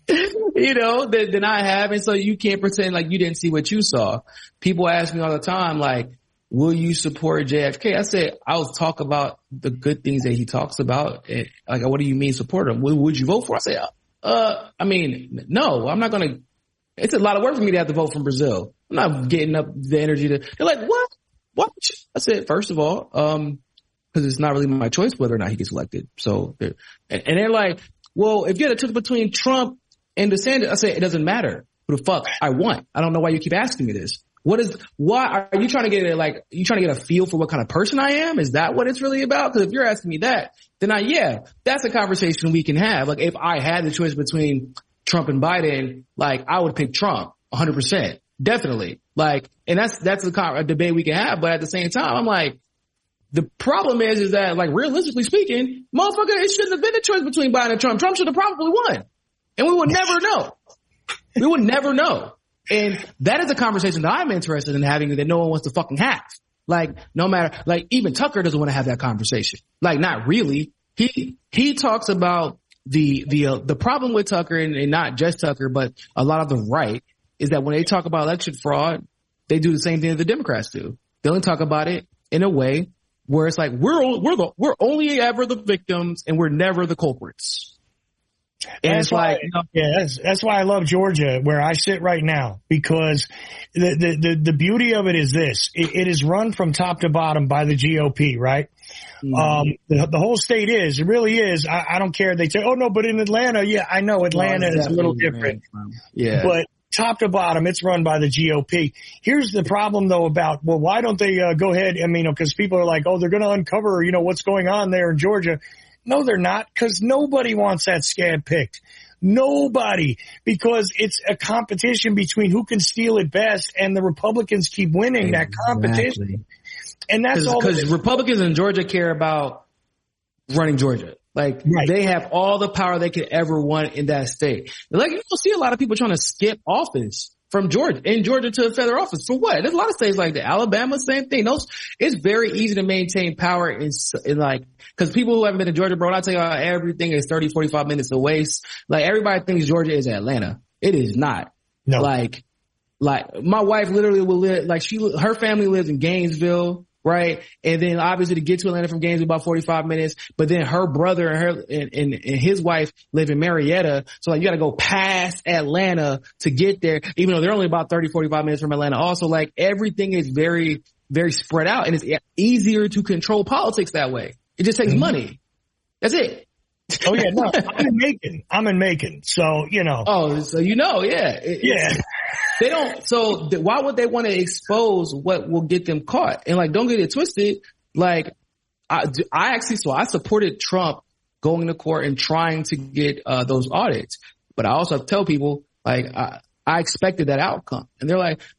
D: You know, than, than I have. And so you can't pretend like you didn't see what you saw. People ask me all the time, like, will you support J F K? I said, I'll talk about the good things that he talks about. And, like, what do you mean support him? What would you vote for? I say, Uh, I mean, no, I'm not going to, it's a lot of work for me to have to vote from Brazil. I'm not getting up the energy to, they're like, what? What? I said, first of all, um, cause it's not really my choice whether or not he gets elected. So, and, and they're like, well, if you had to choose between Trump and DeSantis, I said, it doesn't matter who the fuck I want. I don't know why you keep asking me this. What is, why are you trying to get it like, you trying to get a feel for what kind of person I am? Is that what it's really about? Cause if you're asking me that, then I, yeah, that's a conversation we can have. Like if I had the choice between Trump and Biden, like I would pick Trump one hundred percent. Definitely. Like, and that's, that's a, a debate we can have. But at the same time, I'm like, the problem is, is that like realistically speaking, motherfucker, it shouldn't have been a choice between Biden and Trump. Trump should have probably won. And we would never know. We would never know. And that is a conversation that I'm interested in having that no one wants to fucking have. Like, no matter, like, even Tucker doesn't want to have that conversation. Like, not really. He, he talks about the, the, uh, the problem with Tucker and, and not just Tucker, but a lot of the right is that when they talk about election fraud, they do the same thing that the Democrats do. They only talk about it in a way where it's like, we're, we're the, we're only ever the victims and we're never the culprits. And
C: that's
D: it's like,
C: why,
D: you know,
C: yeah, that's, that's why I love Georgia, where I sit right now, because the, the, the, the beauty of it is this. It, it is run from top to bottom by the G O P, right? Mm-hmm. Um, the, the whole state is, it really is. I, I don't care. They say, oh no, but in Atlanta, yeah, I know Atlanta
D: no,
C: is a little different.
D: Yeah.
C: But top to bottom, it's run by the G O P. Here's the problem though about, well, why don't they uh, go ahead? I mean, you know, cause people are like, oh, they're going to uncover, you know, what's going on there in Georgia. No, they're not, because nobody wants that scab picked. Nobody, because it's a competition between who can steal it best, and the Republicans keep winning exactly. that competition. And that's
D: Cause,
C: all.
D: Because Republicans in Georgia care about running Georgia. Like, right. They have all the power they could ever want in that state. Like, you don't see a lot of people trying to skip office from Georgia, in Georgia to a federal office. For what? There's a lot of states like that. Alabama, same thing. Those, it's very easy to maintain power in, in like, cause people who haven't been to Georgia, bro, I tell you, everything is thirty, forty-five minutes away. Like, everybody thinks Georgia is Atlanta. It is not. No. Like, like, my wife literally will live, like, she, her family lives in Gainesville, right? And then obviously to get to Atlanta from Gainesville about forty-five minutes, but then her brother and her and, and, and his wife live in Marietta. So like you gotta go past Atlanta to get there, even though they're only about thirty, forty-five minutes from Atlanta. Also, like, everything is very, very spread out, and it's easier to control politics that way. It just takes mm-hmm. money. That's it.
C: Oh yeah, no, I'm in Macon. I'm in Macon. So, you know.
D: Oh, so you know, yeah. It,
C: yeah.
D: They don't, so th- why would they want to expose what will get them caught? And like, don't get it twisted. Like, I, I actually, so I supported Trump going to court and trying to get, uh, those audits. But I also tell people, like, I, I expected that outcome. And they're like,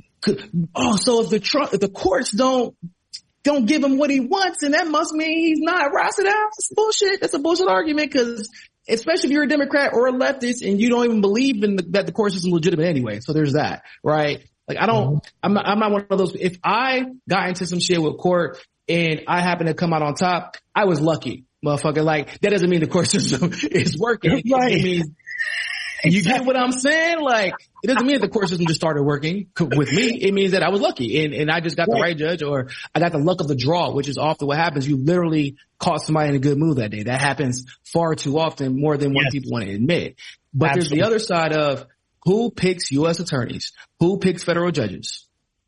D: oh, so if the Trump, if the courts don't, don't give him what he wants, and that must mean he's not right. I said, that's bullshit. That's a bullshit argument, because especially if you're a Democrat or a leftist and you don't even believe in the, that the court system is legitimate anyway. So there's that, right? Like, I don't, mm-hmm. I'm not, I'm not one of those. If I got into some shit with court and I happen to come out on top, I was lucky, motherfucker. Like, that doesn't mean the court system is working.
C: Right.
D: It means, you get what I'm saying? Like, it doesn't mean that the court system just started working with me. It means that I was lucky and, and I just got the right judge, or I got the luck of the draw, which is often what happens. You literally caught somebody in a good mood that day. That happens far too often, more than what yes. people want to admit. But Absolutely. There's the other side of who picks U S attorneys, who picks federal judges.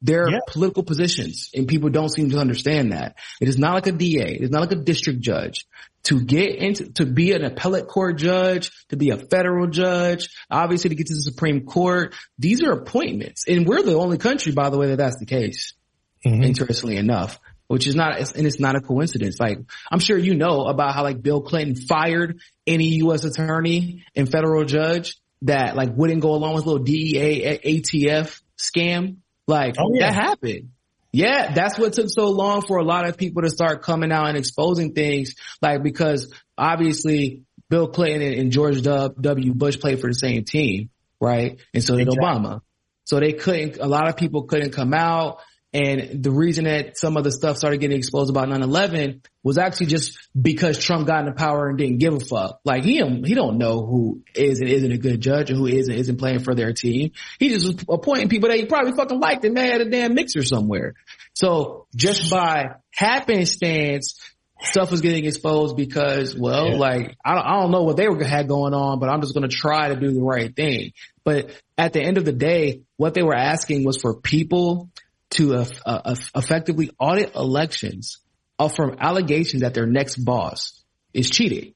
D: They're
C: yeah.
D: political positions, and people don't seem to understand that. It is not like a D A. It is not like a district judge. To get into, to be an appellate court judge, to be a federal judge, obviously to get to the Supreme Court, these are appointments. And we're the only country, by the way, that that's the case, mm-hmm. interestingly enough, which is not, and it's not a coincidence. Like, I'm sure you know about how like Bill Clinton fired any U S attorney and federal judge that like wouldn't go along with a little D E A A T F scam. Like, oh, yeah. that happened. Yeah, that's what took so long for a lot of people to start coming out and exposing things, like, because obviously Bill Clinton and George W. Bush played for the same team, right? And so did exactly. Obama. So they couldn't, a lot of people couldn't come out. And the reason that some of the stuff started getting exposed about nine eleven was actually just because Trump got into power and didn't give a fuck. Like, he don't, he don't know who is and isn't a good judge or who is and isn't playing for their team. He just was appointing people that he probably fucking liked and they had a damn mixer somewhere. So just by happenstance, stuff was getting exposed because, well, yeah. like, I don't, I don't know what they were had going on, but I'm just going to try to do the right thing. But at the end of the day, what they were asking was for people to uh, uh, effectively audit elections uh, from allegations that their next boss is cheating.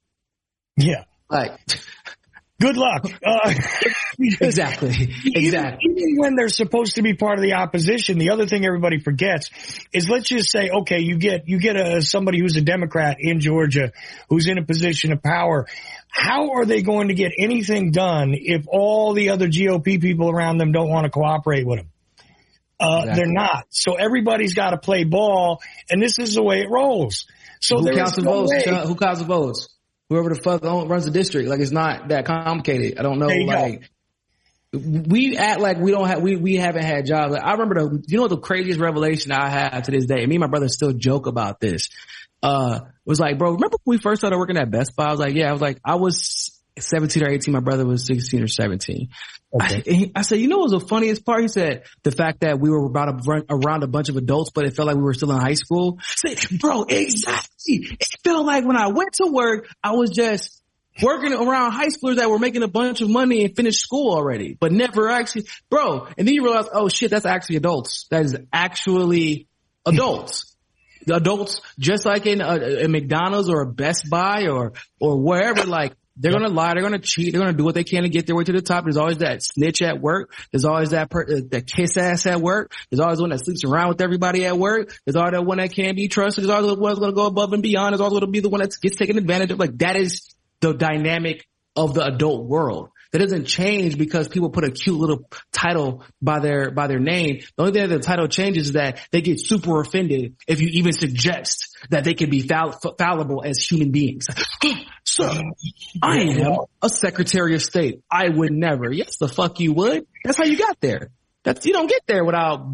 C: Yeah.
D: Like,
C: good luck. Uh,
D: exactly. Exactly.
C: Even, even when they're supposed to be part of the opposition, the other thing everybody forgets is, let's just say, okay, you get, you get a, somebody who's a Democrat in Georgia who's in a position of power. How are they going to get anything done if all the other G O P people around them don't want to cooperate with them? Uh, exactly. They're not. So everybody's got to play ball, and this is the way it rolls. So
D: who
C: there
D: counts the
C: no
D: votes?
C: way.
D: Who counts the votes? Whoever the fuck runs the district. Like, it's not that complicated. I don't know. Like, go. we act like we don't have, we, we haven't had jobs. Like, I remember the, you know what the craziest revelation I had to this day, and me and my brother still joke about this, uh, was like, bro, remember when we first started working at Best Buy? I was like, yeah, I was like, I was seventeen or eighteen. My brother was sixteen or seventeen. Okay. I, he, I said, you know what was the funniest part? He said, the fact that we were about to run around a bunch of adults, but it felt like we were still in high school. I said, bro, exactly. It felt like when I went to work, I was just working around high schoolers that were making a bunch of money and finished school already, but never actually, bro. And then you realize, oh shit, that's actually adults. That is actually adults. The adults, just like in a, a McDonald's or a Best Buy or, or wherever, like, they're going to lie. They're going to cheat. They're going to do what they can to get their way to the top. There's always that snitch at work. There's always that per- uh, that kiss ass at work. There's always one that sleeps around with everybody at work. There's always that one that can't be trusted. There's always the one that's going to go above and beyond. There's always going to be the one that gets taken advantage of. Like, that is the dynamic of the adult world. That doesn't change because people put a cute little title by their, by their name. The only thing that the title changes is that they get super offended if you even suggest that they can be fall- fallible as human beings. So, I am a Secretary of State. I would never. Yes, the fuck you would. That's how you got there. That's, you don't get there without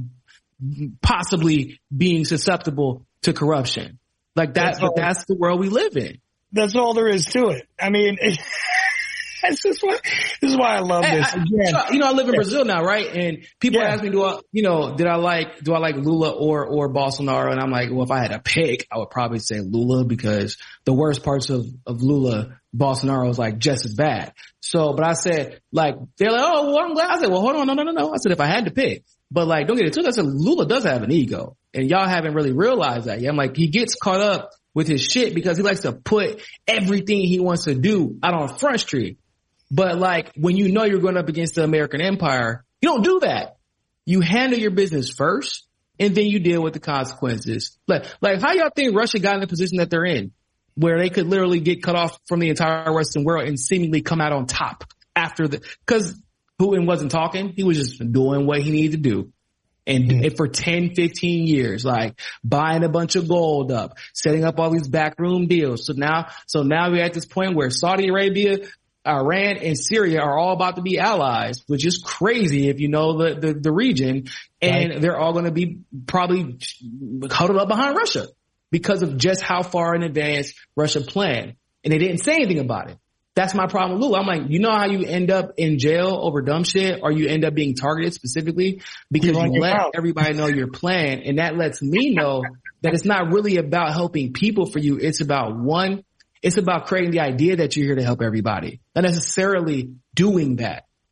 D: possibly being susceptible to corruption. Like that, that's but all, that's the world we live in.
C: That's all there is to it. I mean, it, this is why, this is why I love this.
D: I, I, you know, I live in Brazil now, right? And people yeah. ask me, do I, you know, did I like, do I like Lula or, or Bolsonaro? And I'm like, well, if I had to pick, I would probably say Lula, because the worst parts of, of Lula, Bolsonaro is like just as bad. So, but I said, like, they're like, oh, well, I'm glad. I said, well, hold on. No, no, no, no. I said, if I had to pick, but like, don't get it too. I said, Lula does have an ego, and y'all haven't really realized that yet. I'm like, he gets caught up with his shit because he likes to put everything he wants to do out on Front Street. But like, when you know you're going up against the American empire, you don't do that. You handle your business first, and then you deal with the consequences. Like, like how y'all think Russia got in the position that they're in, where they could literally get cut off from the entire Western world and seemingly come out on top after the, cause Putin wasn't talking. He was just doing what he needed to do. And mm-hmm. for ten, fifteen years, like buying a bunch of gold up, setting up all these backroom deals. So now, so now we're at this point where Saudi Arabia, Iran, and Syria are all about to be allies, which is crazy if you know the, the, the region. And right. they're all going to be probably huddled up behind Russia because of just how far in advance Russia planned. And they didn't say anything about it. That's my problem with Lula. I'm like, you know how you end up in jail over dumb shit, or you end up being targeted specifically because you, you let out. everybody know your plan. And that lets me know that it's not really about helping people for you. It's about one, it's about creating the idea that you're here to help everybody, not necessarily doing that.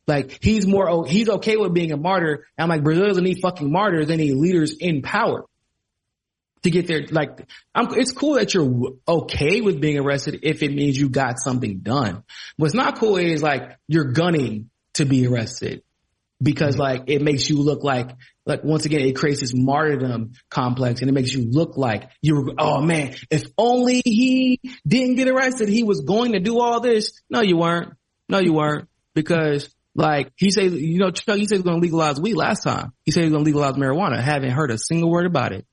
D: Like he's more, he's okay with being a martyr. And I'm like, Brazil doesn't need fucking martyrs. They need leaders in power to get there. Like, I'm, it's cool that you're okay with being arrested if it means you got something done. What's not cool is like you're gunning to be arrested because mm-hmm. like it makes you look like, like once again, it creates this martyrdom complex and it makes you look like you were, oh man, if only he didn't get arrested, he was going to do all this. No, you weren't. No, you weren't. Because like he said, you know, Chuck, he said he's going to legalize weed last time. He said he's going to legalize marijuana. I haven't heard a single word about it.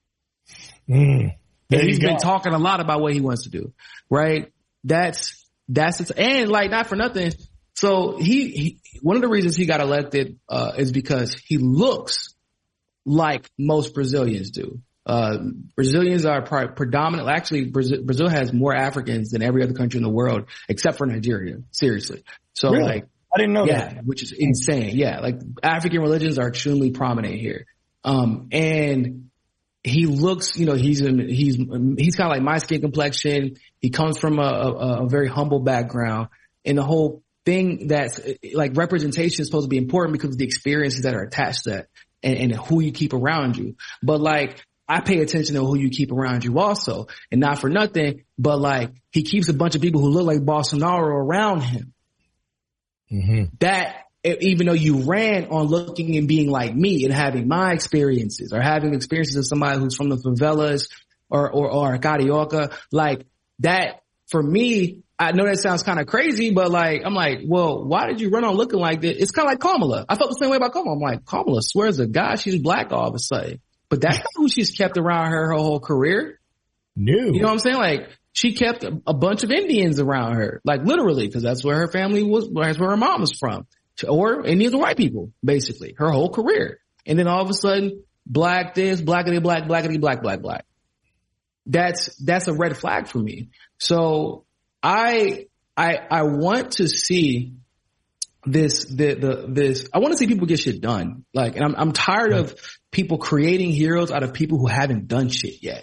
C: Mm,
D: and he's been talking a lot about what he wants to do, right? That's, that's, it. And like, not for nothing. So he, he, one of the reasons he got elected, uh, is because he looks like most Brazilians do. Uh, Brazilians are pre- predominantly, actually Brazil, Brazil has more Africans than every other country in the world, except for Nigeria. Seriously. So
C: really?
D: like,
C: I didn't know
D: yeah,
C: that.
D: which is insane. Yeah. Like African religions are extremely prominent here. Um, and, he looks, you know, he's in, he's, he's kind of like my skin complexion. He comes from a, a, a very humble background, and the whole thing that's like representation is supposed to be important because of the experiences that are attached to that and, and who you keep around you. But like, I pay attention to who you keep around you also, and not for nothing, but like he keeps a bunch of people who look like Bolsonaro around him. Mm-hmm. That, even though you ran on looking and being like me and having my experiences or having experiences of somebody who's from the favelas or, or, or Carioca, like that for me, I know that sounds kind of crazy, but like, I'm like, well, why did you run on looking like that? It's kind of like Kamala. I felt the same way about Kamala. I'm like, Kamala swears to God she's black all of a sudden, but that's not who she's kept around her, her whole career.
C: No.
D: You know what I'm saying? Like she kept a, a bunch of Indians around her, like literally, because that's where her family was, that's where her mom was from. Or Indians or white people, basically, her whole career. And then all of a sudden, black this, blackity black, blackity black, black, black. That's, that's a red flag for me. So I, I, I want to see this, the, the, this, I want to see people get shit done. Like, and I'm, I'm tired of people creating heroes out of people who haven't done shit yet.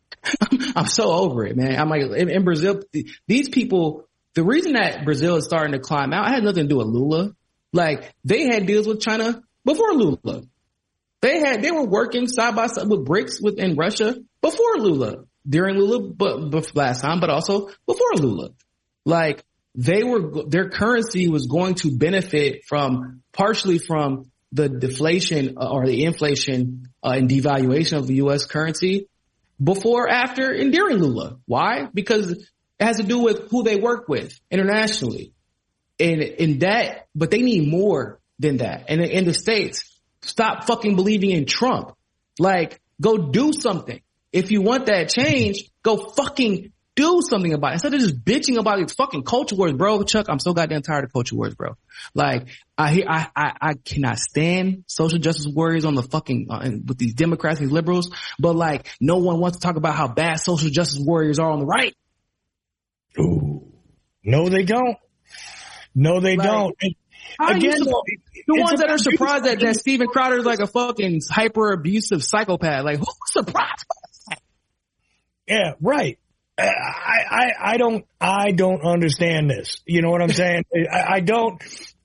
D: I'm so over it, man. I'm like, in, in Brazil, these people, the reason that Brazil is starting to climb out, it had nothing to do with Lula. Like they had deals with China before Lula. They had, they were working side by side with BRICS within Russia before Lula, during Lula, but, but last time, but also before Lula. Like they were, their currency was going to benefit from partially from the deflation or the inflation uh, and devaluation of the U S currency before, after, and during Lula. Why? Because it has to do with who they work with internationally. And in that, but they need more than that. And in the States, stop fucking believing in Trump. Like, go do something. If you want that change, go fucking do something about it. Instead of just bitching about these fucking culture wars, bro. Chuck, I'm so goddamn tired of culture wars, bro. Like, I hear, I, I, I cannot stand social justice warriors on the fucking, uh, with these Democrats, these liberals. But like, no one wants to talk about how bad social justice warriors are on the right.
C: Ooh. No, they don't. No, they like, don't. And again,
D: su- the ones that are surprised that, that Steven Crowder is like a fucking hyper abusive psychopath. Like, who's surprised by that?
C: Yeah, right. I, I, I don't, I don't understand this. You know what I'm saying? I, I don't.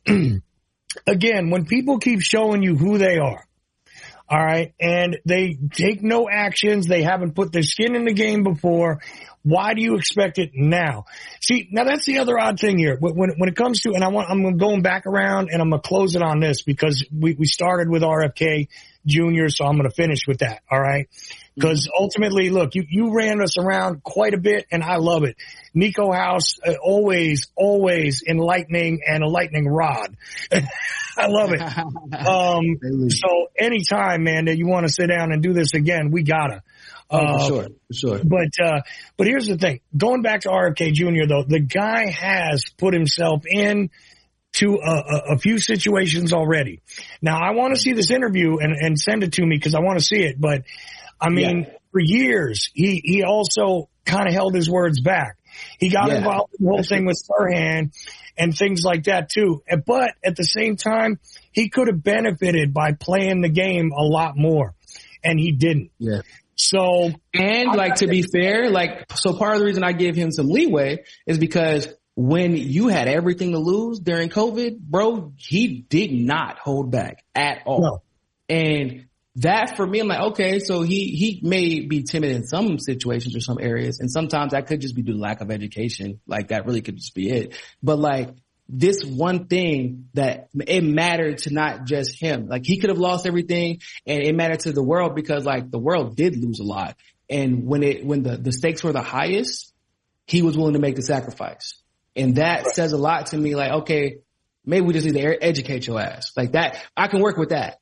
C: Again, when people keep showing you who they are, all right, and they take no actions, they haven't put their skin in the game before. Why do you expect it now? See, now that's the other odd thing here. When, when it comes to, and I want, I'm going back around and I'm going to close it on this because we, we started with R F K Junior, so I'm going to finish with that. All right. Because ultimately, look, you, you ran us around quite a bit and I love it. Nico House, uh, always, always enlightening and a lightning rod. I love it. Um, so anytime, man, that you want to sit down and do this again, we gotta.
D: Oh,
C: uh,
D: for sure, for sure.
C: But, uh, but here's the thing. Going back to R F K Junior though, the guy has put himself in to a, a, a few situations already. Now I want to see this interview and, and send it to me because I want to see it. But I mean, yeah. for years, he, he also kind of held his words back. He got yeah. involved in the whole thing with Sirhan and things like that too. But at the same time, he could have benefited by playing the game a lot more, and he didn't.
D: Yeah.
C: So,
D: and like, to be fair, like, so part of the reason I give him some leeway is because when you had everything to lose during COVID, bro, he did not hold back at all.
C: No.
D: And that for me, I'm like, okay, so he, he may be timid in some situations or some areas. And sometimes that could just be due to lack of education. Like that really could just be it. But like this one thing that it mattered to not just him. Like he could have lost everything and it mattered to the world because like the world did lose a lot. And when it, when the, the stakes were the highest, he was willing to make the sacrifice. And that right. says a lot to me. Like, okay, maybe we just need to educate your ass like that. I can work with that.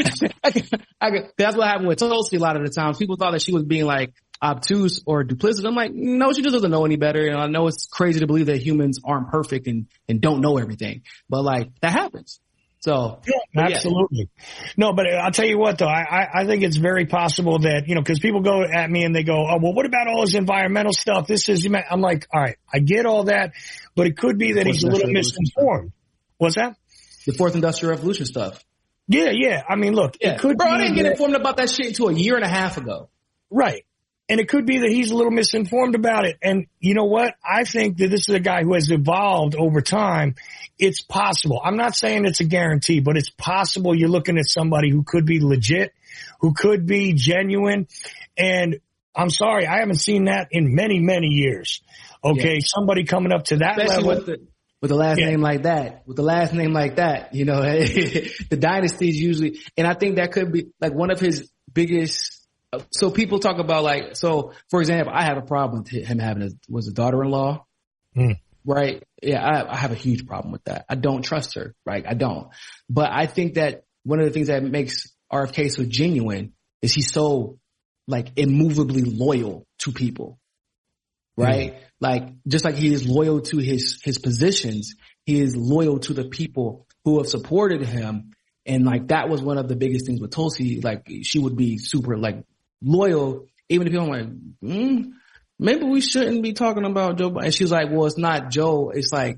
D: I can, I can, that's what happened with Tulsi a lot of the times. People thought that she was being like obtuse or duplicitous. I'm like, no, she just doesn't know any better. And I know it's crazy to believe that humans aren't perfect and, and don't know everything, but like that happens. So
C: yeah, absolutely. Yeah. No, but I'll tell you what though, I, I think it's very possible that, you know, cause people go at me and they go, oh, well, what about all this environmental stuff? This is, I'm like, all right, I get all that, but it could be that he's a little misinformed. What's that?
D: The fourth industrial revolution stuff.
C: Yeah, yeah. I mean, look,
D: yeah.
C: it could
D: Bro,
C: be
D: I didn't get
C: that,
D: informed about that shit until a year and a half ago.
C: Right. And it could be that he's a little misinformed about it. And you know what? I think that this is a guy who has evolved over time. It's possible. I'm not saying it's a guarantee, but it's possible you're looking at somebody who could be legit, who could be genuine. And I'm sorry, I haven't seen that in many, many years. Okay. Yeah. Somebody coming up to that
D: Especially
C: level.
D: With the, with the last yeah. name like that, with the last name like that, you know, the dynasties usually, and I think that could be like one of his biggest. So people talk about like, so for example, I have a problem with him having a, was a daughter-in-law, mm. right? Yeah, I, I have a huge problem with that. I don't trust her, right? I don't. But I think that one of the things that makes R F K so genuine is he's so like immovably loyal to people, right? Mm. Like just like he is loyal to his, his positions, he is loyal to the people who have supported him. And like that was one of the biggest things with Tulsi. Like she would be super like loyal, even if you're like, mm, maybe we shouldn't be talking about Joe Biden. And she was like, well, it's not Joe. It's like,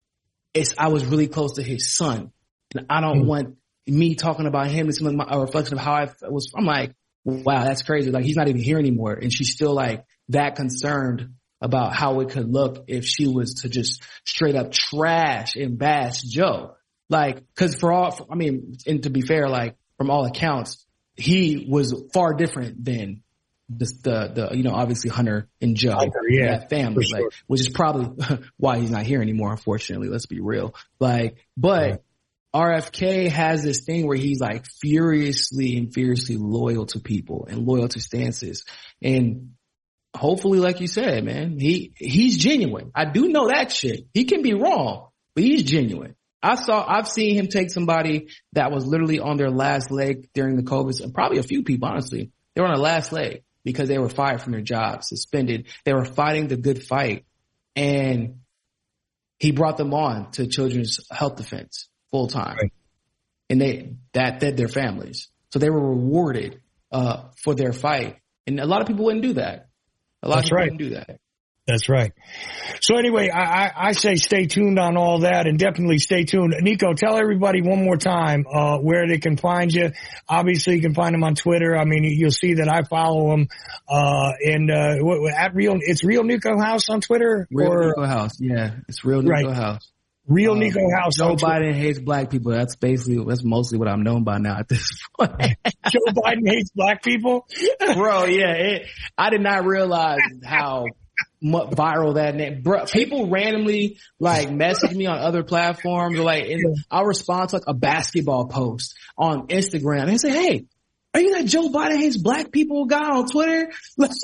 D: it's, I was really close to his son. And I don't mm. want me talking about him. It's like a reflection of how I was. I'm like, wow, that's crazy. Like he's not even here anymore. And she's still like that concerned about how it could look if she was to just straight up trash and bash Joe. Like, cause for all, I mean, and to be fair, like from all accounts, he was far different than the, the, the you know, obviously Hunter and Joe,
C: Hunter, yeah,
D: that family,
C: sure.
D: like, which is probably why he's not here anymore, unfortunately. Let's be real. Like, but yeah. R F K has this thing where he's like furiously and fiercely loyal to people and loyal to stances. And hopefully, like you said, man, he, he's genuine. I do know that shit. He can be wrong, but he's genuine. I saw, I've seen him take somebody that was literally on their last leg during the COVID, and probably a few people, honestly. They were on their last leg because they were fired from their jobs, suspended. They were fighting the good fight. And he brought them on to Children's Health Defense full time. Right. And they, that fed their families. So they were rewarded, uh, for their fight. And a lot of people wouldn't do that. A lot
C: That's
D: of people
C: right.
D: wouldn't do that.
C: That's right. So anyway, I, I, I say stay tuned on all that and definitely stay tuned. Nico, tell everybody one more time, uh, where they can find you. Obviously you can find him on Twitter. I mean, you'll see that I follow him, uh, and, uh, at real, it's Real Nico House on Twitter?
D: Real
C: or,
D: Nico House. Yeah. It's Real Nico
C: right.
D: House.
C: Real
D: um,
C: Nico House.
D: Joe Biden hates black people. That's basically, that's mostly what I'm known by now at this point.
C: Joe Biden hates black people?
D: Bro, yeah. It, I did not realize how viral that name. Bro, people randomly like message me on other platforms or like, and I'll respond to like a basketball post on Instagram and say, hey, are you that Joe Biden hates black people guy on Twitter?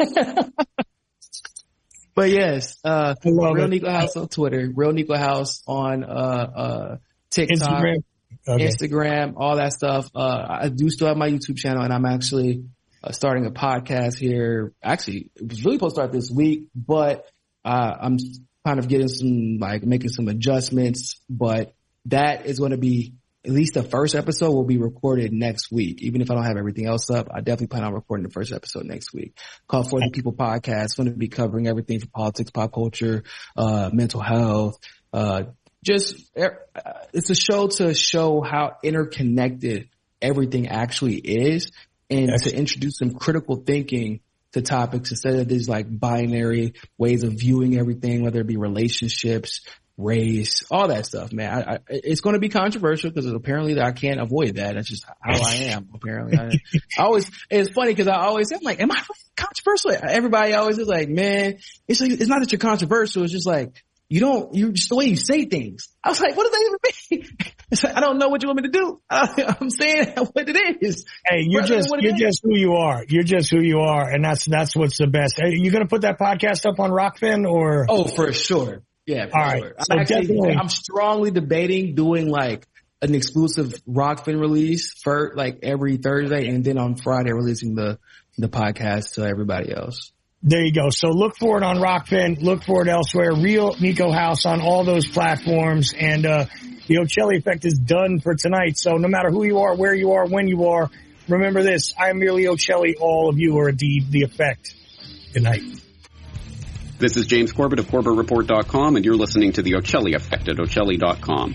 D: But yes, uh, Real it. Nico House on Twitter, Real Nico House on, uh, uh, TikTok, Instagram. Okay. Instagram, all that stuff. Uh, I do still have my YouTube channel and I'm actually Uh, starting a podcast here. Actually, it was really supposed to start this week, but uh, I'm kind of getting some, like making some adjustments, but that is going to be, at least the first episode will be recorded next week. Even if I don't have everything else up, I definitely plan on recording the first episode next week. Called For the People Podcast. It's going to be covering everything from politics, pop culture, uh, mental health, uh, just, uh, it's a show to show how interconnected everything actually is. And to introduce some critical thinking to topics instead of these like binary ways of viewing everything, whether it be relationships, race, all that stuff, man. I, I, it's going to be controversial because apparently I can't avoid that. That's just how I am. Apparently, I, I always. It's funny because I always I'm like, am I controversial? Everybody always is like, man, it's like, it's not that you're controversial. It's just like you don't. You just the way you say things. I was like, what does that even mean? It's like, I don't know what you want me to do. I, I'm saying what it is.
C: Hey, you're just you're is. just who you are. You're just who you are, and that's that's what's the best. Hey, you gonna put that podcast up on Rockfin or?
D: Oh, for sure. Yeah, for
C: all
D: sure.
C: right.
D: I'm
C: So
D: actually,
C: definitely.
D: I'm strongly debating doing like an exclusive Rockfin release for like every Thursday, and then on Friday releasing the the podcast to everybody else.
C: There you go. So look for it on Rockfin. Look for it elsewhere. Real Nico House on all those platforms. And uh the Ocelli Effect is done for tonight. So no matter who you are, where you are, when you are, remember this. I am merely Ocelli. All of you are indeed the Effect. Good night.
F: This is James Corbett of Corbett Report dot com, and you're listening to the Ocelli Effect at Ocelli dot com.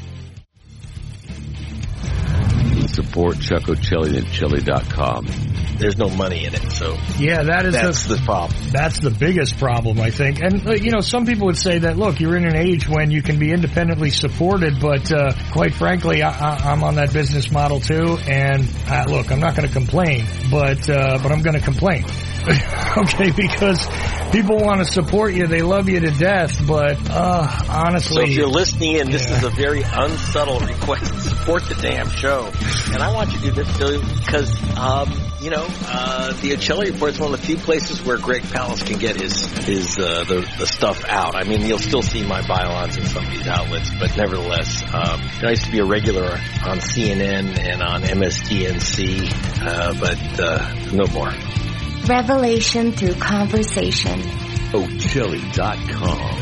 A: Support Chuck Ocelli at Ocelli dot com.
G: There's no money in it, so
C: Yeah, that is
G: that's
C: the,
G: the problem.
C: That's the biggest problem, I think. And, uh, you know, some people would say that, look, you're in an age when you can be independently supported, but uh quite frankly, I, I, I'm on that business model too. And, uh, look, I'm not going to complain, but uh but I'm going to complain. Okay, because people want to support you. They love you to death, but uh honestly.
G: So if you're listening in, this
C: yeah.
G: is a very unsubtle request to support the damn show. And I want you to do this too, because, um, you know, uh, the Ocelli Report is one of the few places where Greg Palast can get his, his, uh, the, the stuff out. I mean, you'll still see my bylaws in some of these outlets, but nevertheless, um, I used to be a regular on C N N and on M S D N C, uh, but, uh, no more.
H: Revelation through conversation.
A: Ocelli dot com.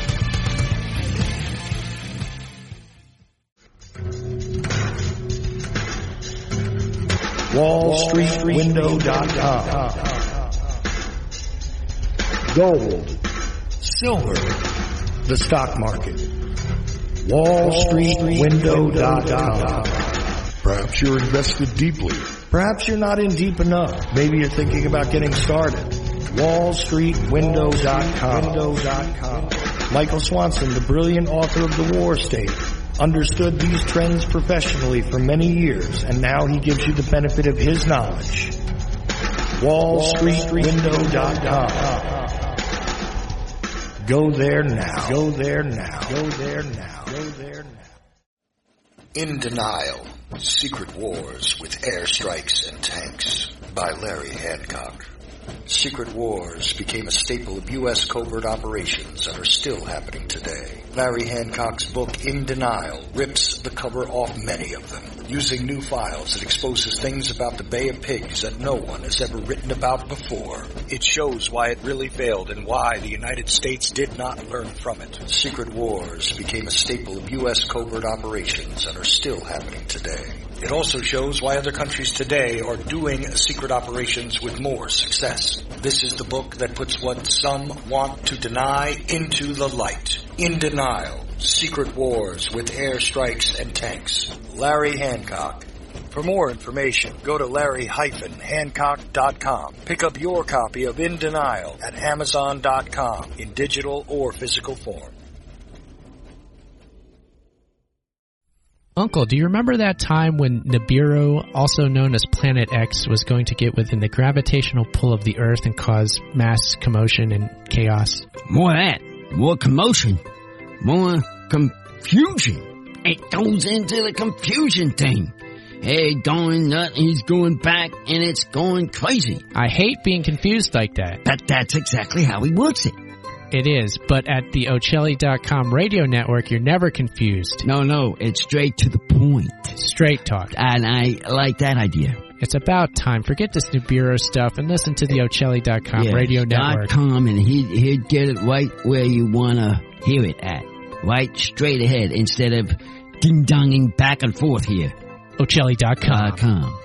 C: Wall Street Window dot com. Gold, silver, the stock market. Wall Street Window dot com.
I: Perhaps you're invested deeply.
C: Perhaps you're not in deep enough. Maybe you're thinking about getting started. Wall Street Window dot com. Michael Swanson, the brilliant author of The War State, understood these trends professionally for many years, and now he gives you the benefit of his knowledge. Wall Street Window dot com. Go there now. Go there now. Go there now. Go there now.
I: In Denial, Secret Wars with Airstrikes and Tanks by Larry Hancock. Secret wars became a staple of U S covert operations and are still happening today. Larry Hancock's book, In Denial, rips the cover off many of them. Using new files, it exposes things about the Bay of Pigs that no one has ever written about before. It shows why it really failed and why the United States did not learn from it. Secret wars became a staple of U S covert operations and are still happening today. It also shows why other countries today are doing secret operations with more success. This is the book that puts what some want to deny into the light. In Denial, Secret Wars with Airstrikes and Tanks. Larry Hancock. For more information, go to larry dash hancock dot com. Pick up your copy of In Denial at amazon dot com in digital or physical form.
J: Uncle, do you remember that time when Nibiru, also known as Planet X, was going to get within the gravitational pull of the Earth and cause mass commotion and chaos?
K: More of that. More commotion. More confusion. It goes into the confusion thing. Hey, going nut, he's going back, and it's going crazy.
J: I hate being confused like that.
K: But that's exactly how he works it.
J: It is, but at the Ocelli dot com radio network, you're never confused.
K: No, no, it's straight to the point.
J: Straight talk.
K: And I like that idea.
J: It's about time. Forget this Nibiru stuff and listen to the Ocelli dot com
K: yeah,
J: radio network.
K: .com, and he'd, he'd get it right where you want to hear it at. Right straight ahead instead of ding-donging back and forth here.
J: Ocelli dot com.
K: Uh, com.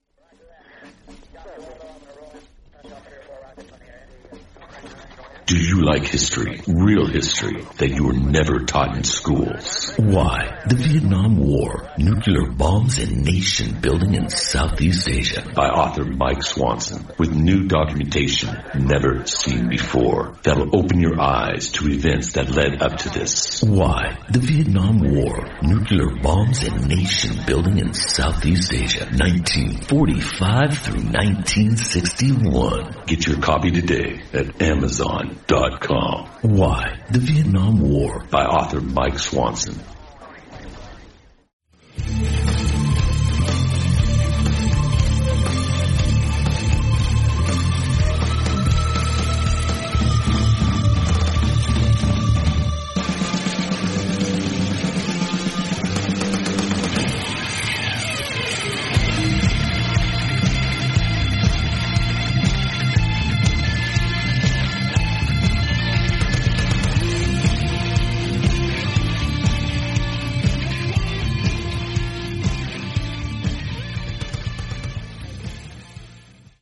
I: Do you
A: You like history, real history, that you were never taught in schools. Why? The Vietnam War, nuclear bombs and nation building in Southeast Asia. By author Mike Swanson, with new documentation never seen before. That'll open your eyes to events that led up to this. Why? The Vietnam War, nuclear bombs and nation building in Southeast Asia, nineteen forty-five through nineteen sixty-one. Get your copy today at Amazon dot com. Why? The Vietnam War, by author Mike Swanson.